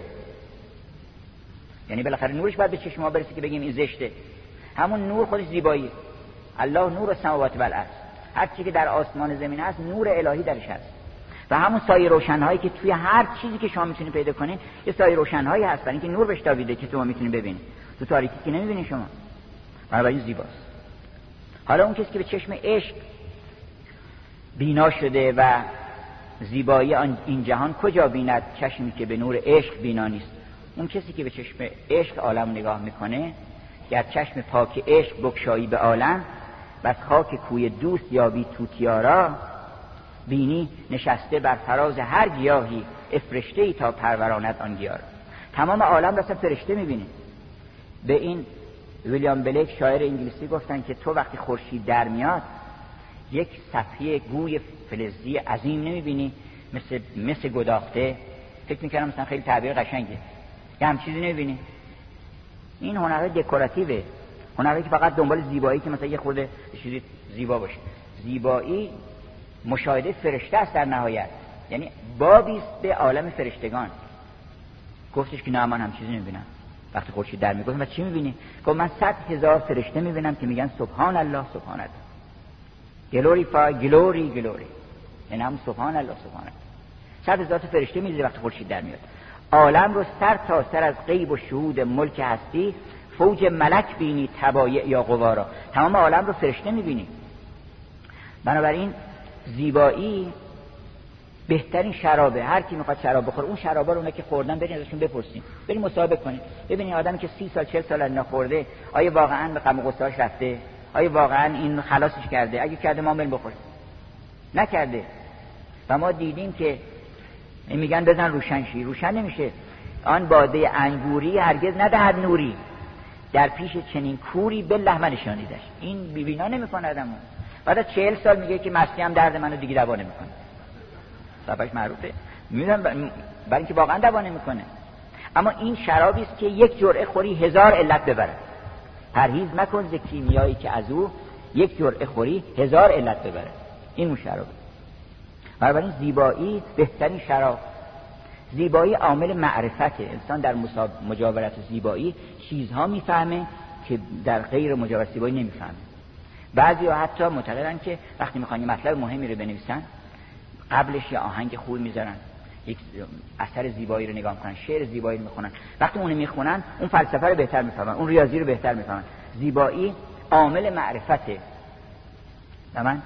یعنی بالاخره نورش باید به چشم ما برسه که بگیم این زشته. همون نور خودش زیباییه. الله نور السماوات و الارض. هر چیزی که در آسمان زمین هست نور الهی درش هست. و همون سایه روشن‌هایی که توی هر چیزی که شما میتونید پیدا کنین یه سایه روشن‌هایی هست، برای اینکه نور بهش تابیده که شما میتونید ببینید. تو تاریکی که نمیبینید شما. بنابراین زیباست. حالا اون کسی که به چشم عشق بینا شده و زیبایی این جهان کجا بیند؟ چشمی که به نور عشق بینا نیست. اون کسی که به چشم عشق عالم نگاه میکنه، گر چشم پاک عشق بگشایی به عالم، بس خاک کوی دوست یابی توتیارا، بینی نشسته بر فراز هر گیاهی، افرشته ای تا پروراند آن گیاه. تمام عالم را فرشته میبینی. به این ویلیام بلیک شاعر انگلیسی گفتن که تو وقتی خورشید در میاد یک صفحه گوی فلزی عظیم نمیبینی مثل مثل گداخته؟ فکر میکردم مثلا خیلی تعبیر قشنگه. یه هم چیزی نمیبینی. این هنر دکوراتیوه، هنری که فقط دنبال زیبایی که مثلا یه خورده چیزی زیبا باشه. زیبایی مشاهده فرشته است در نهایت، یعنی بابی است به عالم فرشتگان. گفتش که نه من هم چیزی نمیبینم. وقتی خورشید در میاد و چی میبینی؟ گفت من صد هزار فرشته میبینم که میگن سبحان الله سبحان الله، glorify glory glory، یعنی هم سبحان الله سبحان الله. صد هزار فرشته میبینی وقتی خورشید در میاد. عالم رو سر تا سر از غیب و شهود ملک هستی، فوج ملک بینی تبایع یا قوارا، تمام عالم رو فرشته میبینی. بنابراین زیبایی بهترین شرابه. هر کی میخواد شراب بخوره، اون شرابا رو اونایی که خوردن برین ازشون بپرسین، برین مصاحبه کنین، ببینین آدمی که سی سال چهل سال اینا خورده آیا واقعا به غم و غصه‌اش رفته؟ آیا واقعا این خلاصش کرده؟ اگه کرده ما بریم بخوریم. نکرده. و ما دیدیم که میگن بزن روشن شی، روشن نمیشه. آن باده انگوری هرگز ندهد نوری، در پیش چنین کوری بالله من نشانیدش. این بیبینا نمیکنه آدمو. بعد از چهل سال میگه که مستی هم درد منو دیگه دوا نمیکنه. سببش معروفه. میدونم برای اینکه واقعا دوا نمیکنه. اما این شرابی است که یک جرعه خوری هزار علت ببره. پرهیز مکن ز کیمیایی که از او یک جرعه خوری هزار علت ببره. این اون شرابه. بنابراین زیبایی بهترین شراب. زیبایی عامل معرفته. انسان در مجاورت زیبایی چیزها میفهمه که در غیر مجاورت زیبایی نمیفهمه. بعضی ها حتی معتقدن که وقتی میخوان یه مطلب مهمی رو بنویسن قبلش یه آهنگ خوب میذارن، یک اثر زیبایی رو نگاه میکنن، شعر زیبایی رو میخونن، وقتی اونو میخونن اون فلسفه رو بهتر میفهمن، اون ریاضی رو بهتر میفهمن. زیبایی عامل معرفته. و من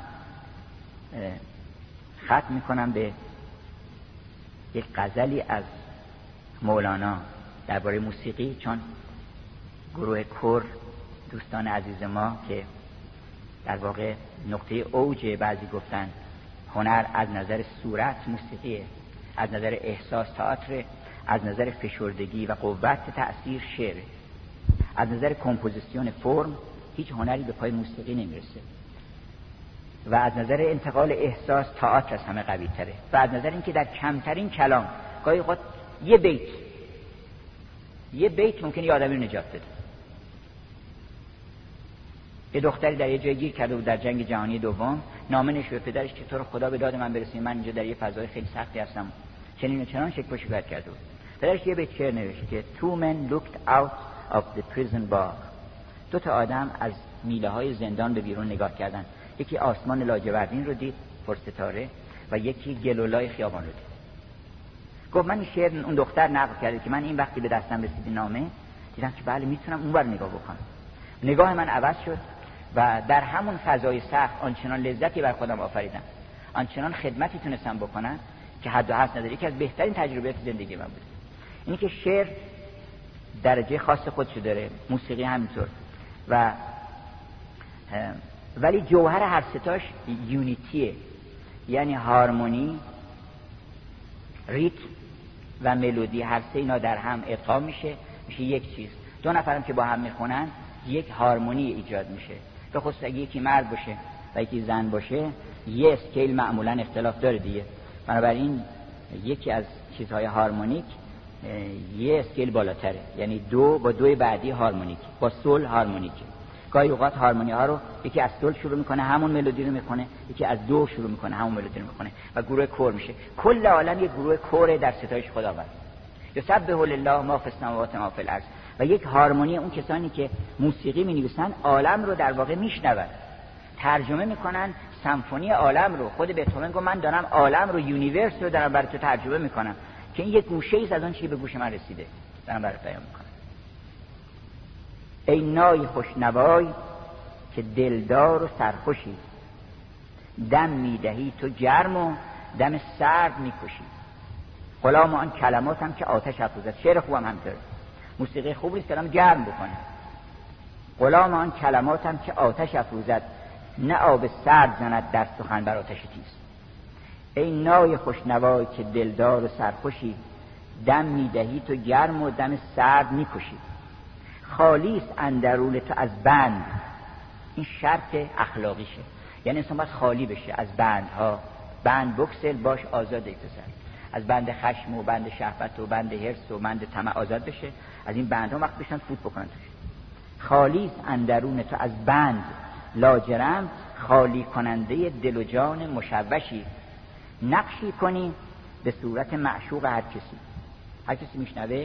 ختم میکنم به یک غزلی از مولانا درباره موسیقی، چون گروه کور دوستان عزیز ما که در واقع نقطه اوج بعضی گفتن هنر از نظر صورت موسیقیه، از نظر احساس تئاتر، از نظر فشردگی و قوت تأثیر شعر، از نظر کمپوزیسیون فرم هیچ هنری به پای موسیقی نمیرسه، و از نظر انتقال احساس تئاتر از همه قوی تره، و از نظر اینکه در کمترین کلام گاهی اوقات یه بیت یه بیت ممکنه یه آدمی رو نجات بده. یه دختری در یه جای گیر کرده بود در جنگ جهانی دوم، نامه نوشت به پدرش که تو رو خدا به داد من برسید، من اینجا در یه فضای خیلی سختی هستم، چنین و چنان شکوه و شکایت کرده بود. پدرش یه بیت شعر نوشت که two men looked out of the prison bar. دو تا آدم از میله های زندان به بیرون نگاه کردن، یکی آسمان لاجوردین رو دید پرستاره و یکی گلولای خیابان رو دید. گفت من این شعر اون دختر نقل کرده که من این وقتی به دستم رسید نامه دیدم که بله میتونم اون ور نگاه بکنم. نگاه من عوض شد و در همون فضای سخت آنچنان لذتی بر خودم آفریدم، آنچنان خدمتی تونستم بکنم که حد و حد نداره. یکی از بهترین تجربیات زندگی من بود. اینی که شعر درجه خاص خودشو داره، موسیقی همینطور، و ولی جوهر هر ستاش یونیتیه، یعنی هارمونی، ریتم و ملودی، هر سه اینا در هم ادغام میشه میشه یک چیز. دو نفرم که با هم میخونن یک هارمونی ایجاد میشه. به خصوص اگه یکی مرد باشه و یکی زن باشه یه اسکیل معمولا اختلاف داره دیگه. بنابراین یکی از چیزهای هارمونیک یه اسکیل بالاتره، یعنی دو با دوی بعدی هارمونیک، با سول هارمونیک. گاهی اوقات هارمونی ها رو یکی از سول شروع میکنه همون ملودی رو میکنه، یکی از دو شروع میکنه همون ملودی رو میکنه و گروه کور میشه. کل عالم یک گروه کوره در ستایش خداوند. یسبح لله ما فی السماوات و ما فی الارض. و یک هارمونی اون کسانی که موسیقی می‌نویسن عالم رو در واقع میشنون، ترجمه میکنن سمفونی عالم رو. خود بتهوون گفت من دارم عالم رو، یونیورس رو دارم برای تو ترجمه میکنم که این یک گوشه ای از اون چیزی به گوش من رسیده دارم برات بیان میکنم. ای نای خوشنوای که دلدار و سرخوشی، دم میدهی تو گرم و دم سرد میکشی. غلام آن کلماتم که آتش افروزد. شعر خوبم همینطوره، موسیقی خوبی است که آدم گرم بکنه. غلام آن کلماتم که آتش افروزد، نه آب سرد زند در سخن بر آتش تیز. ای نای خوشنوای که دلدار و سرخوشی، دم میدهی تو گرم و دم سرد میکشی. خالی است اندرون تو از بند. این شرط اخلاقیشه، یعنی انسان باید خالی بشه از بندها. بند بکسل باش آزاد اکتسل، از بند خشم و بند شهوت و بند حرص و بند طمع آزاد بشه. از این بندها وقت بشن فوت بکنن توش. خالی است اندرون تو از بند، لاجرم خالی کننده دل و جان مشوشی. نقشی کنی به صورت معشوق هر کسی. هر کسی میشنوه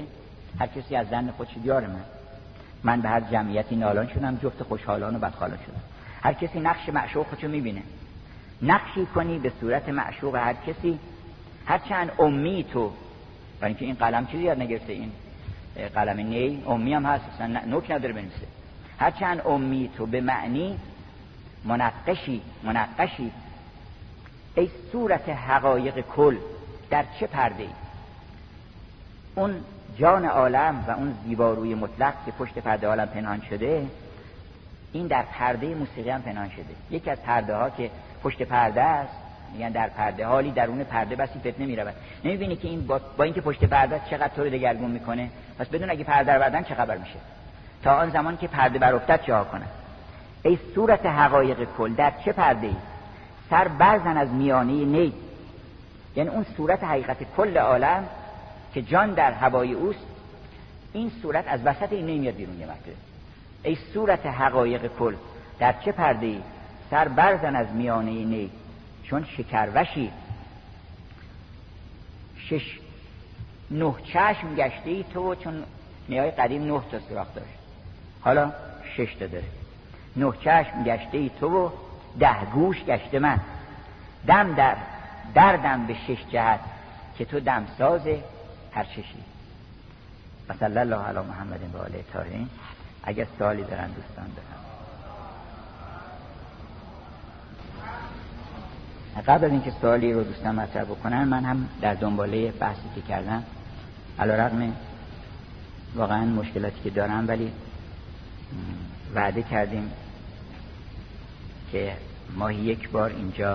هر کسی از زن خودش یار من. من به هر جمعیتی نالان شدم، جفت خوشحالان و بدحالان شدم. هر کسی نقش معشوق خودشو میبینه. نقشی کنی به صورت معشوق هر کسی، هرچند امی تو، برای اینکه این قلم چیزی یاد نگرفته، این قلم نی امی هم هست، اصلا نوک نداره بنویسه. هرچند امی تو به معنی منقشی منقشی ای صورت حقایق کل، در چه پرده ای؟ اون جان عالم و اون زیباروی مطلق که پشت پرده عالم پنهان شده، این در پرده موسیقی هم پنهان شده. یکی از پرده ها که پشت پرده است، میگن در پرده حالی درون پرده بسی فتنه میرود. نمیبینی که این با, با اینکه پشت پرده است چقدر تو رو دگرگون میکنه؟ پس بدون اگه پرده رو بردن چه خبر میشه؟ تا آن زمان که پرده برافتد چه ها کنه؟ ای صورت حقایق کل، در چه پرده ای؟ سر برزن از میانه نی، یعنی اون صورت حقیقت کل عالم که جان در هوای اوست، این صورت از وسط این نمیاد بیرون. یه وقته ای صورت حقایق کل، در چه پرده ای؟ سر برزن از میانه نی، چون شکروشی شش نه چشم گشته ای تو، چون نیای قدیم نه تا سوراخ داشت، حالا شش تا داره. نه چشم گشته ای تو و ده گوش گشته من، دم در دردم به شش جهت که تو دمساز هر ششی. و صلی الله علی محمد و آله الطاهرین. اگر سوالی دارن دوستان دارن. قبل از اینکه سوالی رو دوستان مطرح بکنن، من هم در دنباله بحثی که کردم، علیرغم واقعا مشکلاتی که دارم، ولی وعده کردیم که ماهی یک بار اینجا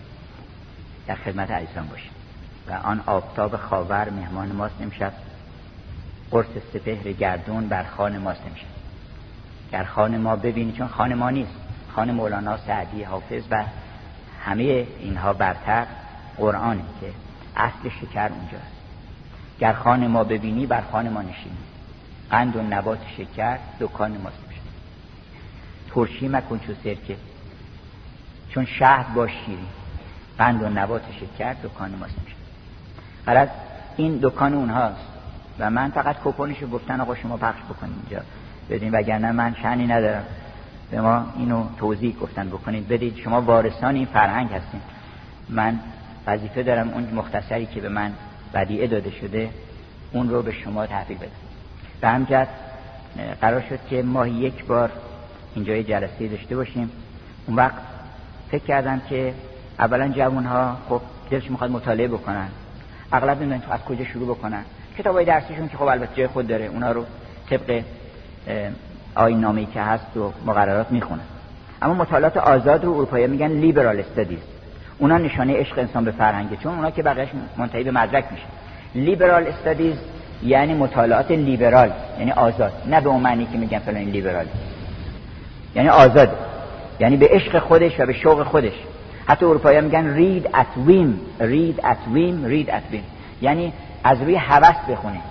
در خدمت عزیزان باشیم و آن آفتاب خاور مهمان ماست امشب، قرص سپهر گردون بر خوان ماست امشب. در خان ما ببینی، چون خان ما نیست، خان مولانا، سعدی، حافظ و همه اینها برتر قرآنه که اصل شکر اونجاست. گر خان ما ببینی بر خان ما نشینی، قند و نبات شکر دکان ماست میشه. ترشی مکن چو سرکه، چون شهد با شیری، قند و نبات شکر دکان ماست میشه. غرض این دکان اونهاست و من فقط کوپونشو گفتن آقا شما پخش بکنید اینجا بدین، وگرنه من شأنی ندارم. به ما اینو توضیح گفتن بکنید بدید، شما وارثان این فرهنگ هستین. من وظیفه دارم اون مختصری که به من ودیعه داده شده اون رو به شما تحویل بدم. به همجد قرار شد که ماهی یک بار اینجا یه جلسه داشته باشیم. اون وقت فکر کردم که اولا جوان‌ها خب دلش میخواد مطالعه بکنن، اغلب نمیدونن از کجا شروع بکنن. کتابای درسیشون که خب البته جای خود داره، اونا رو طبق آیین نامه‌ای که هست و مقررات میخونن. اما مطالعات آزاد رو اروپایی‌ها میگن لیبرال استادیز. اونا نشانه عشق انسان به فرهنگه، چون اونا که بقیه‌اش منتهی به مدرک میشه. لیبرال استادیز یعنی مطالعات لیبرال، یعنی آزاد، نه به اون معنی که میگن فلان لیبرال، یعنی آزاد، یعنی به عشق خودش و به شوق خودش. حتی اروپایی‌ها میگن read at whim read at whim read at whim، یعنی از روی هوس بخونه،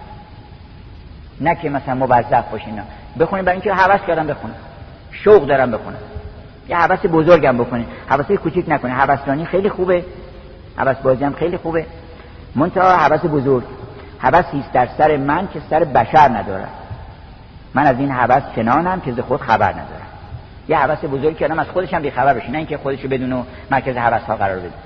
نه که مثلا موظف باشین، نه بخونید برای اینکه هوس کردم بخونم، شوق دارم بخونم. یه هوس بزرگم بکنید، هوس کوچیک نکنید. هوسرانی خیلی خوبه، هوس بازی هم خیلی خوبه، منتها هوس بزرگ، هوسی است در سر من که سر بشر ندارم. من از این هوس چنانم که ز خود خبر ندارم. یه هوس بزرگ کردم از خودش هم بی خبر بشه، نه اینکه خودشو بدون مرکز هوس ها قرار بده.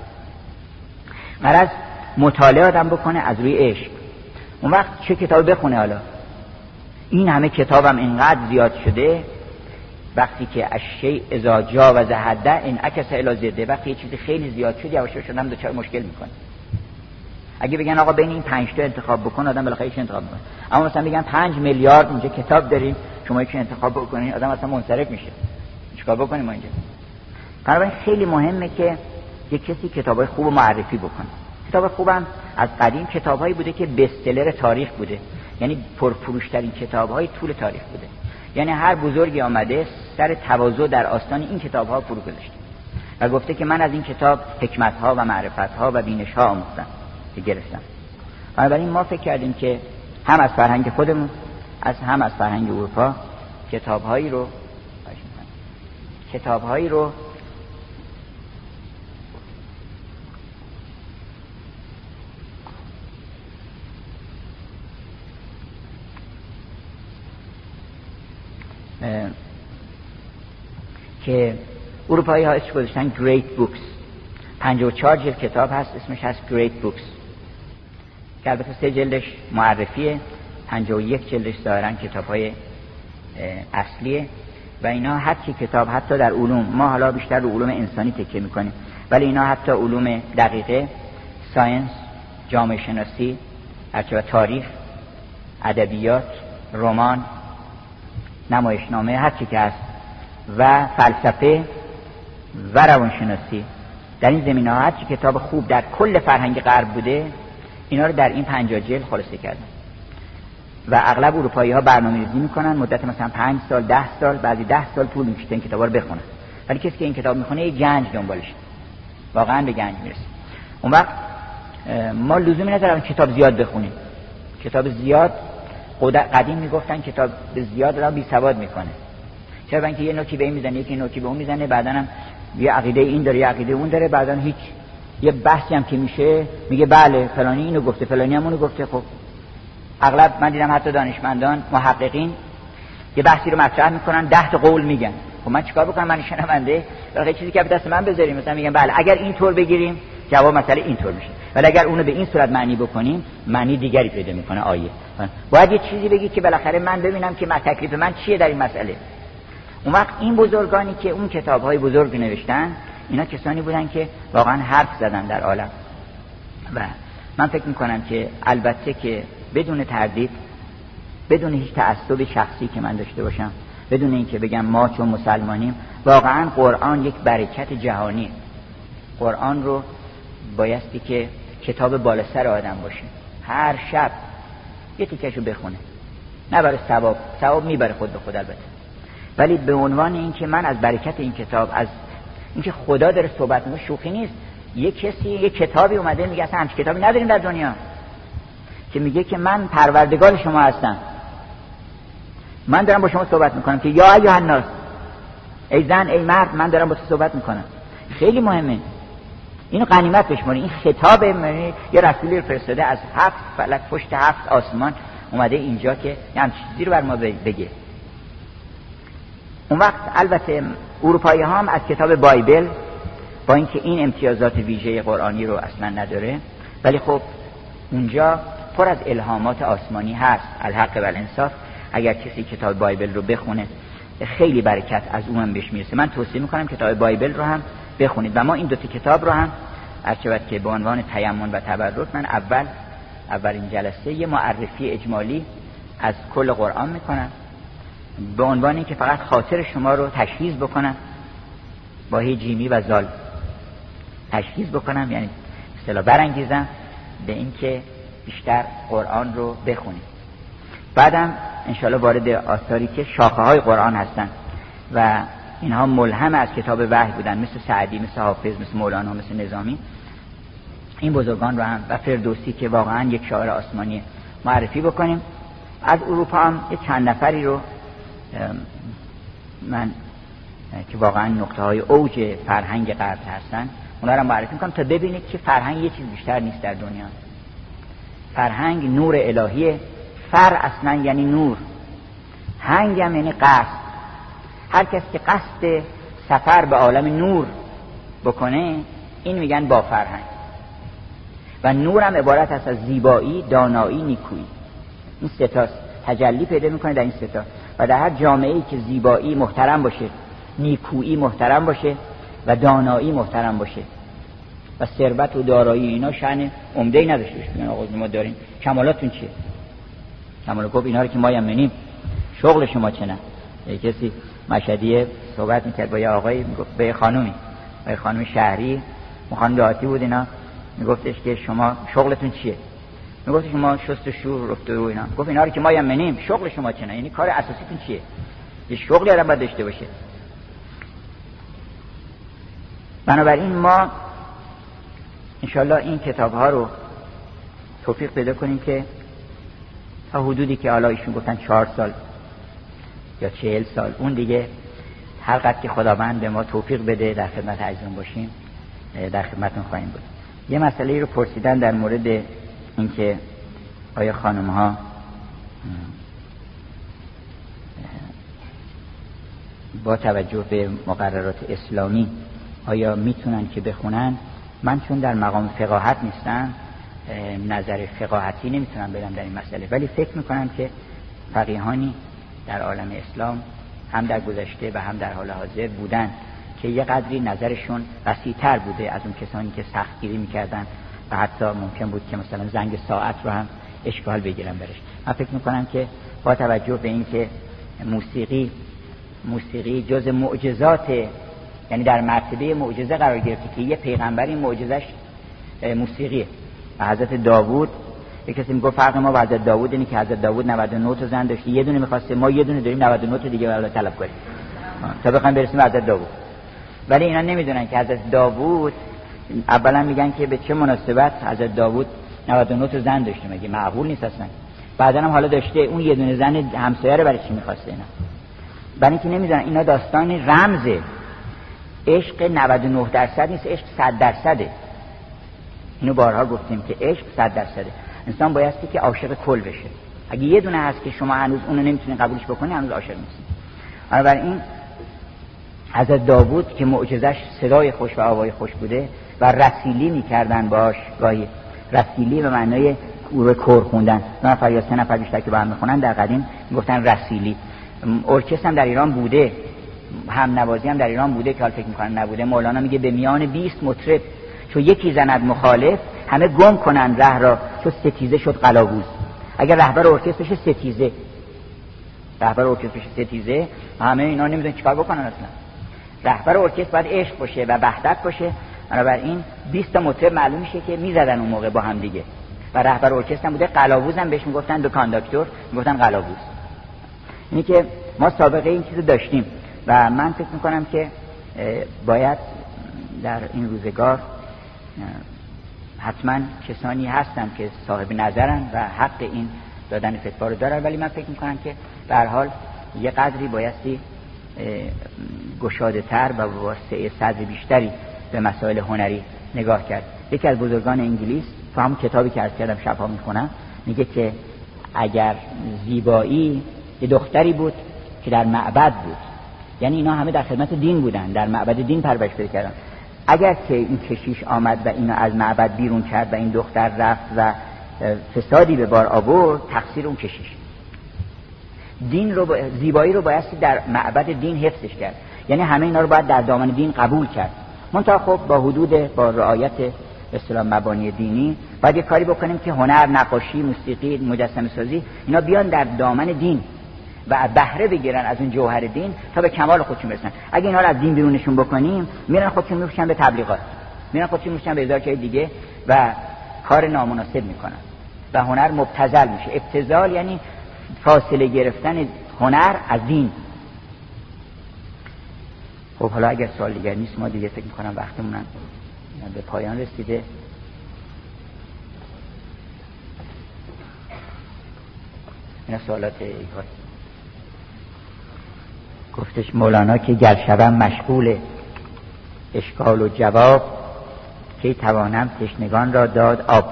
مرز مطالعه آدم بکنه از روی عشق. اون وقت چه کتاب بخونه؟ حالا این همه کتابم اینقدر زیاد شده، وقتی که الشیء اذا جاوز حده انعکس الی ضده، وقتی یه چیزی خیلی زیاد شد یواش یواش آدم دچار مشکل میکنه. اگه بگن آقا بین این پنج تا انتخاب بکن، آدم بالاخره چه انتخاب میکنه. اما مثلا بگن پنج میلیارد اینجا کتاب داریم، شما یکی انتخاب بکنین، آدم اصلا منصرف میشه. چیکار بکنیم ما اینجا؟ بنابراین خیلی مهمه که یک کسی کتابای خوب معرفی بکنه. کتاب خوبم از قدیم کتابایی بوده که بستسلر تاریخ بوده، یعنی پرفروشترین کتاب‌های طول تاریخ بوده. یعنی هر بزرگی آمده سر تواضع در آستان این کتاب‌ها فرو گذاشته و گفته که من از این کتاب حکمت‌ها و معرفت‌ها و بینش‌ها آموختم که گرفتم. بنابراین ما فکر کردیم که هم از فرهنگ خودمون، از هم از فرهنگ اروپا کتاب‌هایی رو کتاب‌هایی رو که اروپایی ها اسمش گذاشتن Great Books. پنجاه و چهار جلد کتاب هست اسمش هست Great Books که البته سه جلدش معرفیه، پنجاه و یک جلدش ظاهراً کتاب‌های اصلیه و اینا حتی کتاب حتی در علوم، ما حالا بیشتر رو علوم انسانی تکیه میکنیم ولی اینا حتی علوم دقیقه، ساینس، جامعه شناسی، هرچه و تاریخ، ادبیات، رمان، نمایشنامه، هر چی که هست و فلسفه و روانشناسی، در این زمینه‌ها هر چی کتاب خوب در کل فرهنگ غرب بوده اینا رو در این پنجاه جلد خلاصه کردن و اغلب اروپایی‌ها برنامه‌ریزی میکنن مدت مثلا پنج سال، ده سال، بعضی ده سال طول میکشه این کتابا رو بخونن، ولی کسی که این کتاب میخونه یه گنج دنبالش، واقعا به گنج میرسه. اون وقت ما لزومی نداره کتاب زیاد بخونیم. کتاب زیاد قدیم میگفتن کتاب زیاد را بی سواد میکنه. چرا؟ اینکه یه نوکی به این میزنه، یکی نوکی به اون میزنه، بعداً هم یه عقیده این داره، یه عقیده اون داره، بعداً هیچ یه بحثی هم که میشه میگه بله فلانی اینو گفته، فلانی هم اونو گفته. خب اغلب من دیدم حتی دانشمندان محققین یه بحثی رو مطرح میکنن، ده تا قول میگن. خب من چیکار بکنم؟ من شنونده واقعا چیزی که به دست من بذاریم، مثلا میگم بله اگر این طور بگیریم جواب مسئله اینطور میشه، ولی اگر اونو به این صورت معنی بکنیم معنی دیگری پیدا میکنه آیه. باید یه چیزی بگی که بالاخره من ببینم که تکلیف من چیه در این مسئله. اون وقت این بزرگانی که اون کتاب‌های بزرگ نوشتن اینا کسانی بودن که واقعا حرف زدن در عالم و من فکر میکنم که البته که بدون تردید، بدون هیچ تعصب شخصی که من داشته باشم، بدون اینکه بگم ما چون مسلمانیم، واقعا قرآن یک برکت جهانی. قرآن رو بایستی که کتاب بالا سر آدم باشه، هر شب یه تیکشو بخونه، نه برای ثواب، ثواب میبره خود به خود البته، ولی به عنوان اینکه من از برکت این کتاب، از اینکه خدا داره صحبت میکنه، شوخی نیست. یه کسی یه کتابی اومده میگه اصلا همچین کتابی نداریم در دنیا که میگه که من پروردگار شما هستم، من دارم با شما صحبت میکنم که یا ایها الناس، ای زن ای مرد من دارم با تو صحبت میکنم. خیلی مهمه اینو غنیمت بشماری. این خطاب یه رسولی فرستاده از هفت فلک پشت هفت آسمان اومده اینجا که یه چیزی رو بر ما بگه. اون وقت البته اروپایی ها هم از کتاب بایبل با اینکه این امتیازات ویژه قرآنی رو اصلا نداره، ولی خب اونجا پر از الهامات آسمانی هست. الحق و الانصاف، اگر کسی کتاب بایبل رو بخونه خیلی برکت از اون هم بهش میرسه. من توصیه میکنم کتاب بایبل رو هم بخونید و ما این دو تا کتاب رو هم هرچند که به عنوان تیمم و تبرک من اول اولین جلسه یه معرفی اجمالی از کل قرآن میکنم به عنوان اینکه فقط خاطر شما رو تشخیص بکنم، با هی جیمی و زال تشخیص بکنم، یعنی اصطلاح برانگیزم به اینکه بیشتر قرآن رو بخونید. بعدم انشاءالله وارد آثاری که شاخه های قرآن هستن و اینها ملهم از کتاب وحی بودن، مثل سعدی، مثل حافظ، مثل مولانا، مثل نظامی، این بزرگان رو هم و فردوسی که واقعا یک شاعر آسمانی معرفی بکنیم. از اروپا هم یه چند نفری رو من که واقعا نقطه های اوج فرهنگ غرب هستن اونا رو معرفی میکنم تا ببینید که فرهنگ یه چیز بیشتر نیست در دنیا. فرهنگ نور الهیه. فر اصلا یعنی نور، هنگ هم یعنی قصد. هر کس که قصد سفر به عالم نور بکنه این میگن با فرهنگ. و نور هم عبارت است از زیبایی، دانایی، نیکویی. این سه تا تجلی پیدا میکنه در این سه تا و در هر جامعه‌ای که زیبایی محترم باشه، نیکویی محترم باشه و دانایی محترم باشه و ثروت و دارایی اینا شأن عمده‌ای نداشته باشه. میگن آقا ما داریم، کمالاتون چیه؟ کمال گفت اینا رو که ما یمنیم، شغل شما چه نه؟ یک کسی مشهدیه صحبت میکرد با یه آقایی، میگفت به خانومی، به خانم شهری، اون خانم دهاتی بود، اینا میگفتش که شما شغلتون چیه؟ میگفت شما شست و شور رفت رو اینا. گفت اینا رو که ما یمنیم، شغل شما چه نه؟ یعنی کار اساسیتون چیه؟ یه شغلی آدم باید داشته باشه. بنابراین ما انشالله این کتاب ها رو توفیق پیدا کنیم که تا حدودی که حالا ایشون گفتن چهار سال یا چهل سال، اون دیگه هر قد که خداوند به ما توفیق بده در خدمت عزیزان باشیم در خدمتون خواهیم بود. یه مسئله رو پرسیدن در مورد اینکه آیا خانم ها با توجه به مقررات اسلامی آیا میتونن که بخونن؟ من چون در مقام فقاهت نیستم نظر فقاهتی نمیتونم بدم در این مسئله، ولی فکر میکنم که فقیهانی در عالم اسلام هم در گذشته و هم در حال حاضر بودن که یه قدری نظرشون وسیع‌تر بوده از اون کسانی که سختگیری میکردن و حتی ممکن بود که مثلا زنگ ساعت رو هم اشکال بگیرن برش. من فکر میکنم که با توجه به این که موسیقی موسیقی جز معجزات، یعنی در مرتبه معجزه قرار گرفته که یه پیغمبری معجزش موسیقیه. و حضرت داوود، یک کسی میگه فرق ما با حضرت داوود اینه که حضرت داوود نود و نه تا زن داشت، یه دونه می‌خواسته، ما یه دونه داریم نود و نه تا دیگه برای طلب کنیم تا بخوایم برسیم به حضرت داوود. ولی اینا نمیدونن که حضرت داوود اولا میگن که به چه مناسبت حضرت داوود نود و نه تا زن داشته، مگه معقول نیست اصلا. بعداً هم حالا داشته اون یه دونه زن همسایه رو برای چی می‌خواسته اینا؟ برای اینکه نمیدونن اینا داستان رمزه. عشق نود و نه درصد نیست، عشق صد درصده. اینو بارها گفتیم که عشق صد درصده. انسان بایستی که عاشق کل بشه. اگه یه دونه هست که شما هنوز اونو نمیتونین قبولش بکنی، هنوز عاشق نیستین. بنابراین حضرت داوود که معجزش صدای خوش و آوای خوش بوده و رسیلی میکردن باش، گاهی رسیلی به معنای کور کور خوندن، دو نفر یا سه نفر بیشتر که با هم میخونن در قدیم میگفتن رسیلی. ارکستر هم در ایران بوده، هم نوازی هم در ایران بوده که حال فکر میکنن نبوده. مولانا میگه به میان بیست مطرب چون یکی زند مخالف، همه گم کنن ره را چون ستیزه شد قلاووز. اگر رهبر ارکستر بشه ستیزه، رهبر ارکستر بشه ستیزه، همه اینا نمیدونن چیکار بکنن اصلا. رهبر ارکستر باید عشق باشه و وحدت باشه. بنابراین بیست تا مطرب معلوم میشه که میزدن اون موقع با هم دیگه. و رهبر ارکستر بوده، قلاووز هم بهش میگفتن، به کانداکتور میگفتن قلاووز. اینی که ما سابقه این چیزو داشتیم و من فکر میکنم که باید در این روزگار حتما کسانی هستن که صاحب نظرن و حق این دادن فتوا رو دارن، ولی من فکر میکنم که به هر حال یه قدری بایستی گشاده تر و با وسع صدر بیشتری به مسائل هنری نگاه کرد. یکی از بزرگان انگلیس تو همون کتابی که عرض کردم شبها میخونم میگه که اگر زیبایی یه دختری بود که در معبد بود، یعنی اینا همه در خدمت دین بودن، در معبد دین پرورش پیدا کردن، اگر که این کشیش آمد و اینا از معبد بیرون کرد و این دختر رفت و فسادی به بار آورد، تقصیر اون کشیش. دین رو با... زیبایی رو بایستی در معبد دین حفظش کرد، یعنی همه اینا رو باید در دامن دین قبول کرد. منتها خب با حدود، با رعایت اصطلاح مبانی دینی باید یه کاری بکنیم که هنر، نقاشی، موسیقی، مجسمه سازی اینا بیان در دامن دین و بهره بگیرن از اون جوهر دین تا به کمال خودشون برسن. اگه اینا رو از دین بیرونشون بکنیم، میرن خودشون میفروشن به تبلیغات، میرن خودشون میفروشن به هزار جای دیگه و کار نامناسب میکنن و هنر مبتذل میشه. ابتذال یعنی فاصله گرفتن هنر از دین. خب حالا اگر سوال دیگر نیست، ما دیگه فکر میکنم وقتمون به پایان رسیده. اینا سوالات ایگار. گفتش مولانا که گر شوم مشغول اشکال و جواب، که توانم تشنگان را داد آب.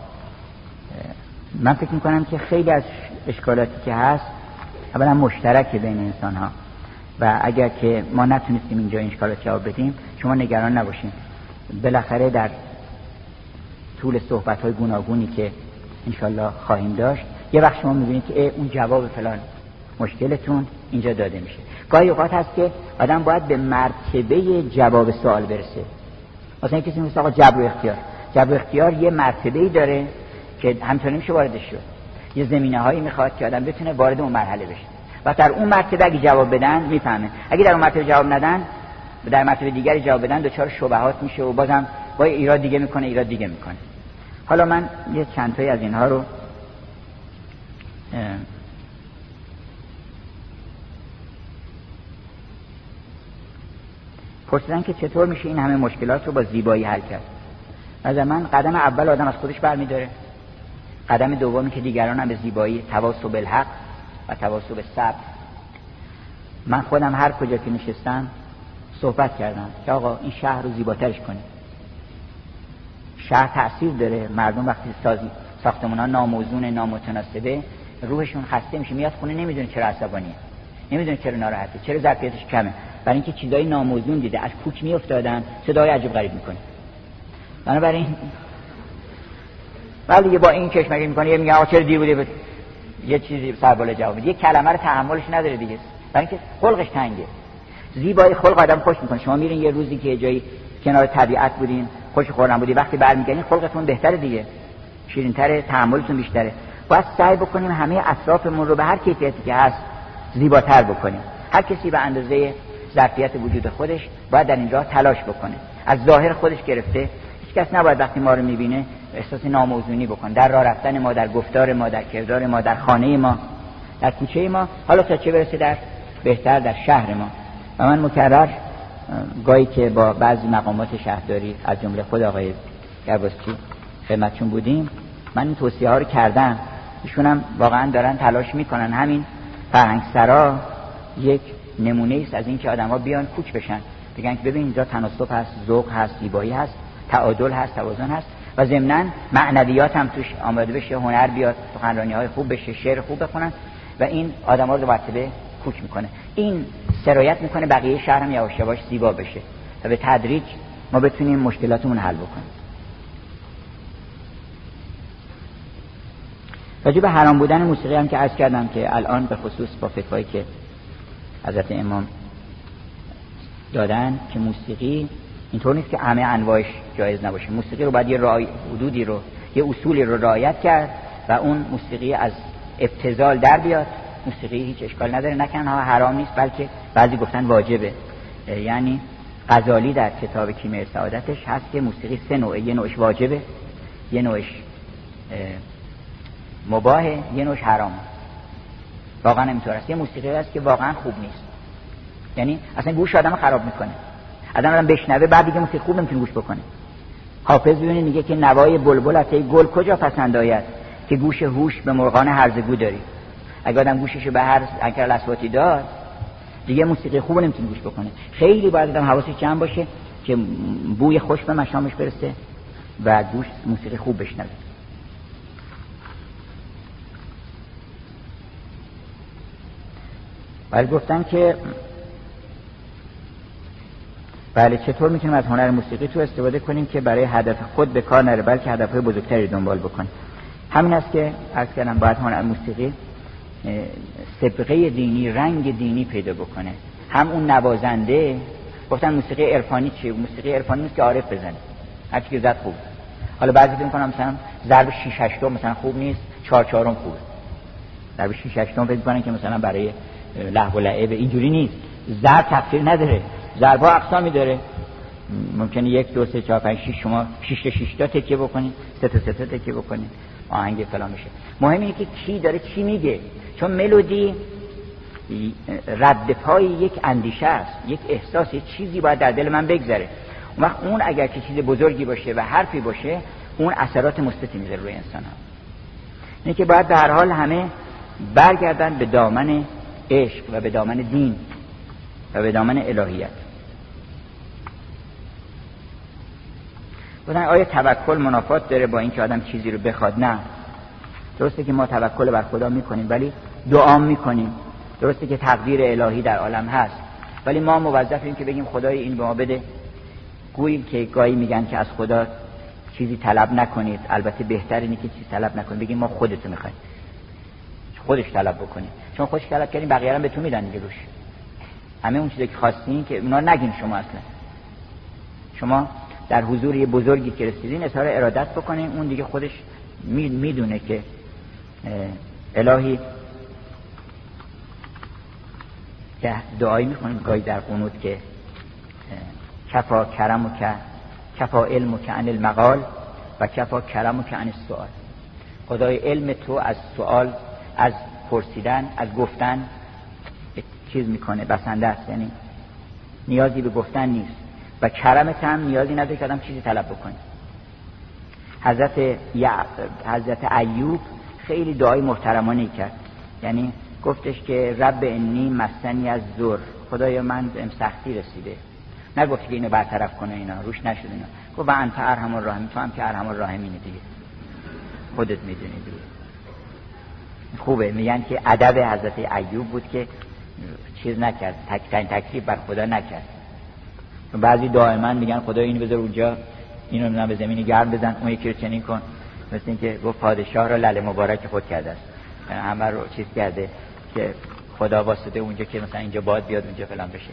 من فکر میکنم که خیلی از اشکالاتی که هست اولا مشترک بین انسان ها و اگر که ما نتونستیم اینجا این اشکالات جواب بدیم، شما نگران نباشین، بالاخره در طول صحبت های گوناگونی که انشالله خواهیم داشت یه وقت شما میبینید که اون جواب فلان مشکلتون اینجا داده میشه. گاهی اوقات هست که آدم باید به مرتبه جواب سوال برسه. مثلا کسی میگه آقا جبر و اختیار، جبر و اختیار یه مرتبه‌ای داره که همینطوری نمیشه واردش شد. یه زمینه‌هایی میخواد که آدم بتونه وارد اون مرحله بشه و در اون مرتبه اگه جواب بدن میفهمه، اگه در اون مرتبه جواب ندن، در مرتبه دیگری جواب بدن، دچار شبهات میشه و بازم با ایراد دیگه میکنه ایراد دیگه میکنه. حالا من یه چند تایی از اینها رو پرسیدن که چطور میشه این همه مشکلات رو با زیبایی حل کرد. از من قدم اول آدم از خودش برمی‌داره، قدم دومی که دیگران هم به زیبایی، تواصل بالحق و تواصل بالصبر. من خودم هر کجا که نشستم صحبت کردم که آقا این شهر رو زیباترش کنیم. شهر تأثیر داره، مردم وقتی سازی ساختمان‌ها ناموزون، نامتناسبه، روحشون خسته میشه، میاد خونه نمیدونه چرا عصبانیه. نمیدونه چرا ناراحته، چرا ظرفیتش کمه، برای اینکه چیزای ناموزون دیده، از کوک میافتادن، صدای عجیب غریب میکنه. بنابراین ولی دیگه با این کشمکش میکنه، یه میگه آقا چرا دیر بودی، یه چیزی سرباله جواب میده، یه کلمه رو تحملش نداره دیگه، برای اینکه خلقش تنگه. زیبایی خلق آدم خوش میکنه. شما میرین یه روزی که یه جایی کنار طبیعت بودین، خوش خورم بودی، وقتی برمیگردین خلقتون بهتره دیگه، شیرین‌تره، تحملتون بیشتره. باید سعی بکنیم همه اطرافمون رو به هر کیفیتی که هست زیباتر بکنیم. هر کسی به اندازه ظرفیت وجود خودش باید در اینجا تلاش بکنه. از ظاهر خودش گرفته هیچ کس نباید وقتی ما رو میبینه احساس ناموزونی بکنه در راه رفتن ما، در گفتار ما، در کردار ما، در خانه ما، در کوچه ما، حالا تا چه برسه در بهتر در شهر ما. و من مکرر گاهی که با بعضی مقامات شهرداری از جمله خود آقای گرباسچی خدمتشون بودیم، من این توصیه ها رو کردم. ایشون هم واقعا دارن تلاش میکنن. همین فرهنگسرا یک نمونه است از این که آدم‌ها بیان کوچ بشن، بگن که ببین اینجا تناسب هست، ذوق هست، زیبایی هست، تعادل هست، توازن هست و ضمناً معنویات هم توش آماده بشه، هنر بیاد، سخنرانی‌های خوب بشه، شعر خوب بخونن و این آدم‌ها رو مرتبه کوچ میکنه. این سرایت میکنه بقیه شهر هم یواش یواش زیبا بشه و به تدریج ما بتونیم مشکلاتمون حل بکنیم. راجع به حرام بودن موسیقی هم که عرض کردم که الان به خصوص با فتوایی که حضرت امام دادن که موسیقی اینطور نیست که همه انواعش جایز نباشه. موسیقی رو باید یه رعای حدودی رو، یه اصولی رو رعایت کرد و اون موسیقی از ابتذال در بیاد. موسیقی هیچ اشکال نداره، نه تنها حرام نیست بلکه بعضی گفتن واجبه. یعنی غزالی در کتاب کیمیای سعادتش هست که موسیقی سه نوعه، یه نوعش واجبه، یه نوعش مباهه، یه نوعش حرامه. واقعا اینطور است. یه موسیقی هست که واقعا خوب نیست، یعنی اصلا گوش آدمو خراب میکنه. آدم الان بشنوه بعد دیگه موسیقی خوب نمیتونه گوش بکنه. حافظ ببینید میگه که نوای بلبل از گل کجا پسند آید که گوش هوش به مرغان هرزگو داری. اگه آدم گوششو به هر انکر الاصواتی داد دیگه موسیقی خوب نمیتونه گوش بکنه. خیلی باید آدم حواسش جمع باشه که بوی خوش به مشامش برسه و گوش موسیقی خوب بشنوه. ولی گفتن که بله چطور میتونیم از هنر موسیقی تو استفاده کنیم که برای هدف خود به کار نره بلکه هدفهای بزرگتری دنبال بکنیم. همین است که عرض کردم باید هنر موسیقی سبقه دینی، رنگ دینی پیدا بکنه. هم اون نوازنده، گفتن موسیقی عرفانی چیه؟ موسیقی عرفانی نیست که عارف بزنه، هر کی زد خوب. حالا بعضی فکر می‌کنن مثلا ضرب شش هشتم مثلا خوب نیست، چهار چهارم خوبه. ضرب شش هشتم فکر می‌کنن که مثلا برای لهو و لعب، اینجوری نیست. ضرب تفسیر نداره، ضرب‌ها اقسامی داره. ممکنه یک دو سه چهار پنج شش شما شش تا شش تا تکیه بکنید، سه تا سه تا تکیه بکنید، آهنگ فلان میشه. مهم اینه که کی داره چی میگه، چون ملودی رد پای یک اندیشه است، یک احساس، یک چیزی باید در دل من بگذره. اون وقت اون اگر که چیز بزرگی باشه و حرفی باشه اون اثرات مثبتی میذاره روی انسان ها. اینه که باید به هر حال همه برگردن به دامن عشق و به دامن دین و به دامن الهیت. بودن آیا توکل منافات داره با اینکه آدم چیزی رو بخواد؟ نه. درسته که ما توکل بر خدا میکنیم ولی دعا میکنیم. درسته که تقدیر الهی در عالم هست ولی ما موظفیم که بگیم خدای این به ما بده. گوییم که گاهی میگن که از خدا چیزی طلب نکنید، البته بهتر اینه که چیزی طلب نکنید، بگیم ما خودتو میخوایم، خودش طلب بکنیم، چون خودش طلب کردیم بقیه هم به تو میدن دیگه روش. همه اون چیزی که خواستین که اونا نگین شما، اصلا شما در حضور یه بزرگی که رسیدین اظهار ارادت بکنین، اون دیگه خودش میدونه که الهی که دعایی میکنیم گاهی در قنوت که کفا کرم و که کفا علم و که عن المقال و کفا کرم و که عن السؤال. خدای علم تو از سوال، از پرسیدن، از گفتن چیز میکنه، بسنده است، یعنی نیازی به گفتن نیست و کرمت هم نیازی نداره که آدم چیزی طلب بکنه. حضرت یع... حضرت ایوب خیلی دعای محترمانه کرد، یعنی گفتش که رب انی مسنی از ضر، خدایا من بهم سختی رسیده. نگفت که اینو برطرف کنه، اینا روش نشد، اینا گفت و انت ارحم الراحمین، تو هم که ارحم الراحمینی دیگه، خودت میدونی دیگه. خوبه. میگن که ادب حضرت ایوب بود که چیز نکرد، تک تک تکلیف بر خدا نکرد. بعضی دائما میگن خدا اینو بذار اونجا، اینو نمیدونم به زمین گرم بزن، اون یکی رو چنین کن. مثل اینکه گفت پادشاه رو لله مبارک خود کرده است، همه رو چیز کرده که خدا واسطه اونجا که مثلا اینجا باد بیاد اونجا فلان بشه.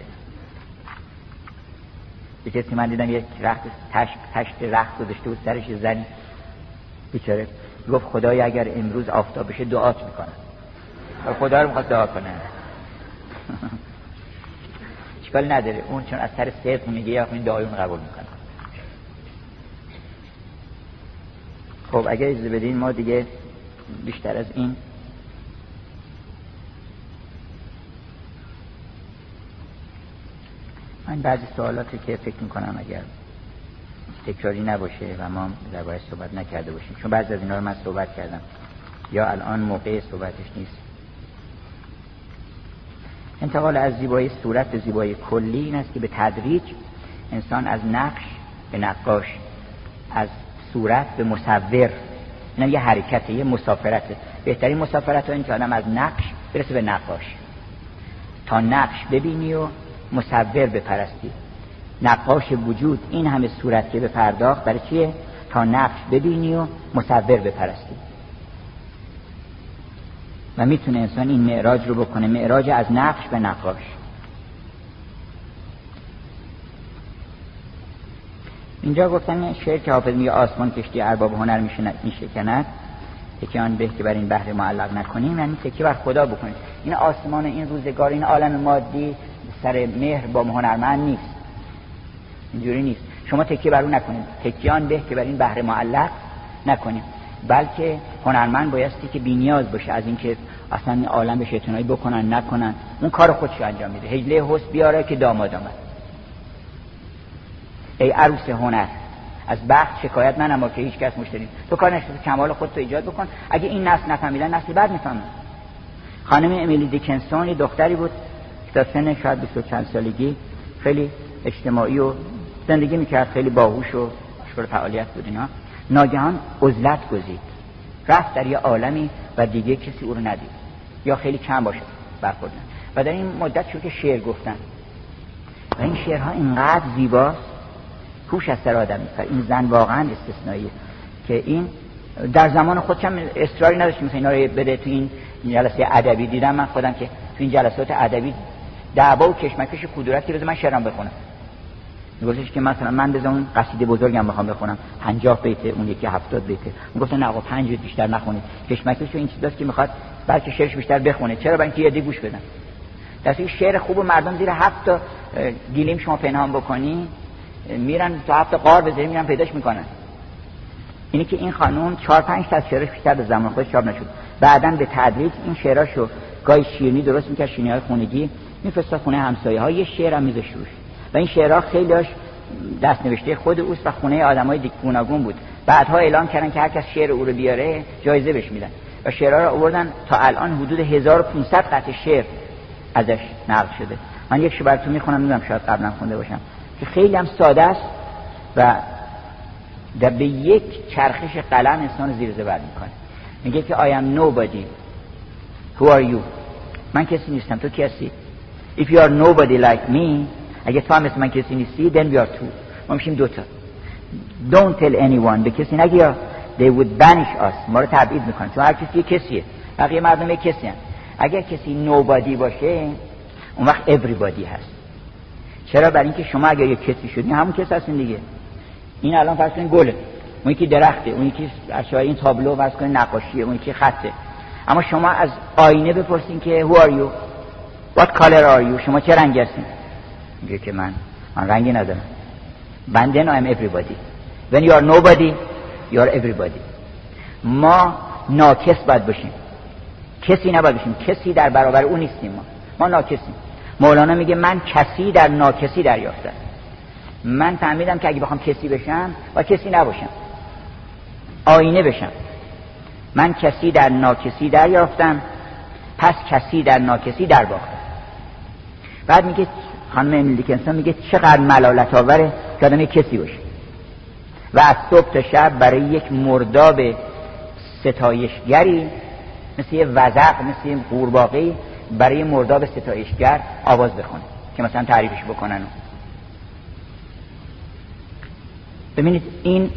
یه کسی من دیدم یک رخت تشت تشت رخت گذاشته بود سرش زنی بیچاره، گفت خدای اگر امروز آفتاب بشه دعات میکنه. خدا رو میخواد دعا کنه. اشکال نداره اون چون از سر صدق میگه یا این دعای اون قبول میکنه. خب اگر اجازه بدین ما دیگه بیشتر از این من بعضی سوالاتی که فکر میکنم اگر تکراری نباشه و ما درباره‌اش صحبت نکرده باشیم، چون بعضی از اینا رو من صحبت کردم یا الان موقع صحبتش نیست. انتقال از زیبایی صورت به زیبایی کلی این است که به تدریج انسان از نقش به نقاش، از صورت به مصور، این یه حرکته، یه مسافرته. بهترین مسافرت ها این که آدم از نقش برسه به نقاش، تا نقش ببینی و مصور بپرستی. نقاش وجود این همه صورت که به پرداخت برای چیه؟ تا نقش ببینی و مصور بپرستی. و میتونه انسان این معراج رو بکنه، معراج از نقش به نقاش. اینجا گفتن شعر که حافظ میگه آسمان کشتی ارباب هنر میشکند، تکیه آن به که بر این بحر معلق نکنیم، یعنی تکیه بر خدا بکنیم. این آسمان این روزگار، این عالم مادی سر مهر با هنرمند نیست، اینجوری نیست. شما تکیه بر اون نکنید، تکیه آن به که بر این بحر معلق نکنیم، بلکه هنرمند بایستی که بی‌نیاز باشه از اینکه اصلا این عالم بهش اعتنایی بکنن نکنن، اون کار خودش انجام میده. هجله حسن بیاره که داماد آمد. ای عروس هنر از بخت شکایت ننما که هیچ کس مشتری، تو کار نشده کمال خودت رو ایجاد بکن. اگه این نسل نفهمیدن نسل بعد میفهمن. خانم امیلی دیکنسون دختری بود که تا سن شاید بیست و چند سالگی خیلی اجتماعی و زندگی میکرد، خیلی باهوش و مشغول فعالیت بود اینا. ناگهان عزلت گزید، رفت در یه عالمی و دیگه کسی او رو ندید یا خیلی کم باشه برخوردن. و در این مدت شد که شعر گفتن و این شعرها اینقدر زیباست، هوش از سر آدم میپره. این زن واقعا استثنائیه که این در زمان خودش هم اصراری نداشت مثلا اینا رو بده تو این جلسه ادبی. دیدم من خودم که تو این جلسات ادبی دعوا و کشمکش کدورت که بذار من شعرام بخونم، میگفتش که مثلا من بذار اون قصیده بزرگم بخوام بخونم پنجاه بیت، اون یکی هفتاد بیت. میگفتن نه آقا پنج بیت بیشتر نخونید. کشمکش این چیزاست که میخواد بلکه شعرش بیشتر بخونه. چرا؟ برای اینکه یه دی گوش بدن. درسته شعر خوب و مردم زیر هفت تا گلیم شما پنهان بکنی میرن تا هفت قار بذاری میرن پیداش میکنن. اینی که این خانم چهار پنج تا شعرش بیشتر به زمان خودش چاپ نشد. بعداً به تدریج این شعراشو گاهی شیرینی درست میکرد، شیرینی‌های خونگی میفرستاد خونه همسایه‌ها، یه شعرم میذاشت روش. و این شعرها خیلیاش دست نوشته خود اوست و خونه آدمای دیگوناگون بود. بعدها اعلام کردن که هر کس شعر او رو بیاره جایزه بهش میدن و شعرها رو آوردن. تا الان حدود هزار و پانصد قطعه شعر ازش نقل شده. من یکشو براتون میخونم، نمیدونم شاید قبلا خونده باشم، که خیلی هم ساده است و در به یک چرخش قلم انسان زیر زبر میکنه. میگه که I am nobody, who are you؟ من کسی نیستم، تو کی هستی؟ If you are nobody like me، اگه تو هم مثل من کسی نیستی then we are two، ما میشیم دوتا. Don't tell anyone، به کسی نگی یا they would banish us، ما رو تبعید میکنن، چون هر کسی یه کسیه، بقیه مردم یه کسی هست. اگر کسی nobody باشه اون وقت everybody هست. چرا؟ برای اینکه شما اگر یه کسی شدین همون کسی هستین دیگه. این الان فرض کنین گله، اون یکی درخته، اون یکی اشیاء این تابلو فرض کنین نقاشیه، اون یکی خطه. اما شما از آینه بپرسین که who are you، what color are you، شما چه رنگی هستین؟ میگه که من من رنگی ندارم. And then I am everybody. When you are nobody you are everybody. ما ناکس باید باشیم، کسی نباید باشیم. کسی در برابر اون نیستیم. ما ما ناکسیم. مولانا میگه من کسی در ناکسی دریافتم. من فهمیدم که اگه بخوام کسی بشم با کسی نباشم، آینه بشم. من کسی در ناکسی دریافتم، پس کسی در ناکسی در باختم. بعد میگه خانم امیلی دیکنسون میگه چقدر ملالت آوره که آدم کسی باشه و از صبح تا شب برای یک مرداب ستایشگری مثل یه وزغ، مثل یه قورباغه‌ای برای مرداب ستایشگر آواز بخونه که مثلا تعریفش بکنن. ببینید این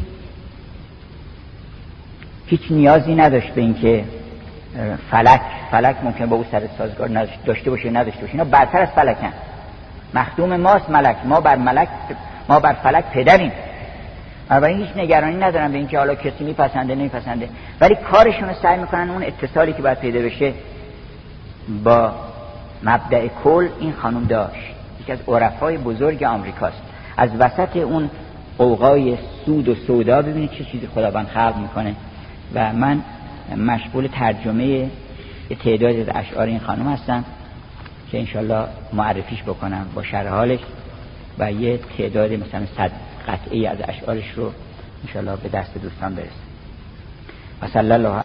هیچ نیازی نداشت به اینکه فلک فلک ممکن با او سر سازگار داشته باشه نداشته باشه، اینا برتر از فلکن. مخدوم ماست ملک، ما بر ملک ما بر فلک پدریم. بنابراین هیچ نگرانی ندارن به اینکه حالا کسی میپسنده نمیپسنده، ولی کارشون رو سعی میکنن اون اتصالی که باید پیدا بشه با مبدأ کل این خانم داشت. یکی از عرفای بزرگ آمریکاست. از وسط اون قوقای سود و سودا ببینید چه چیزی خداوند خلق میکنه. و من مشغول ترجمه تعدادی از اشعار این خانم هستم که انشالله معرفیش بکنم با شرح حالش و یه تعداد مثلا صد قطعی از اشعارش رو انشالله به دست دوستان برسه. و صلی الله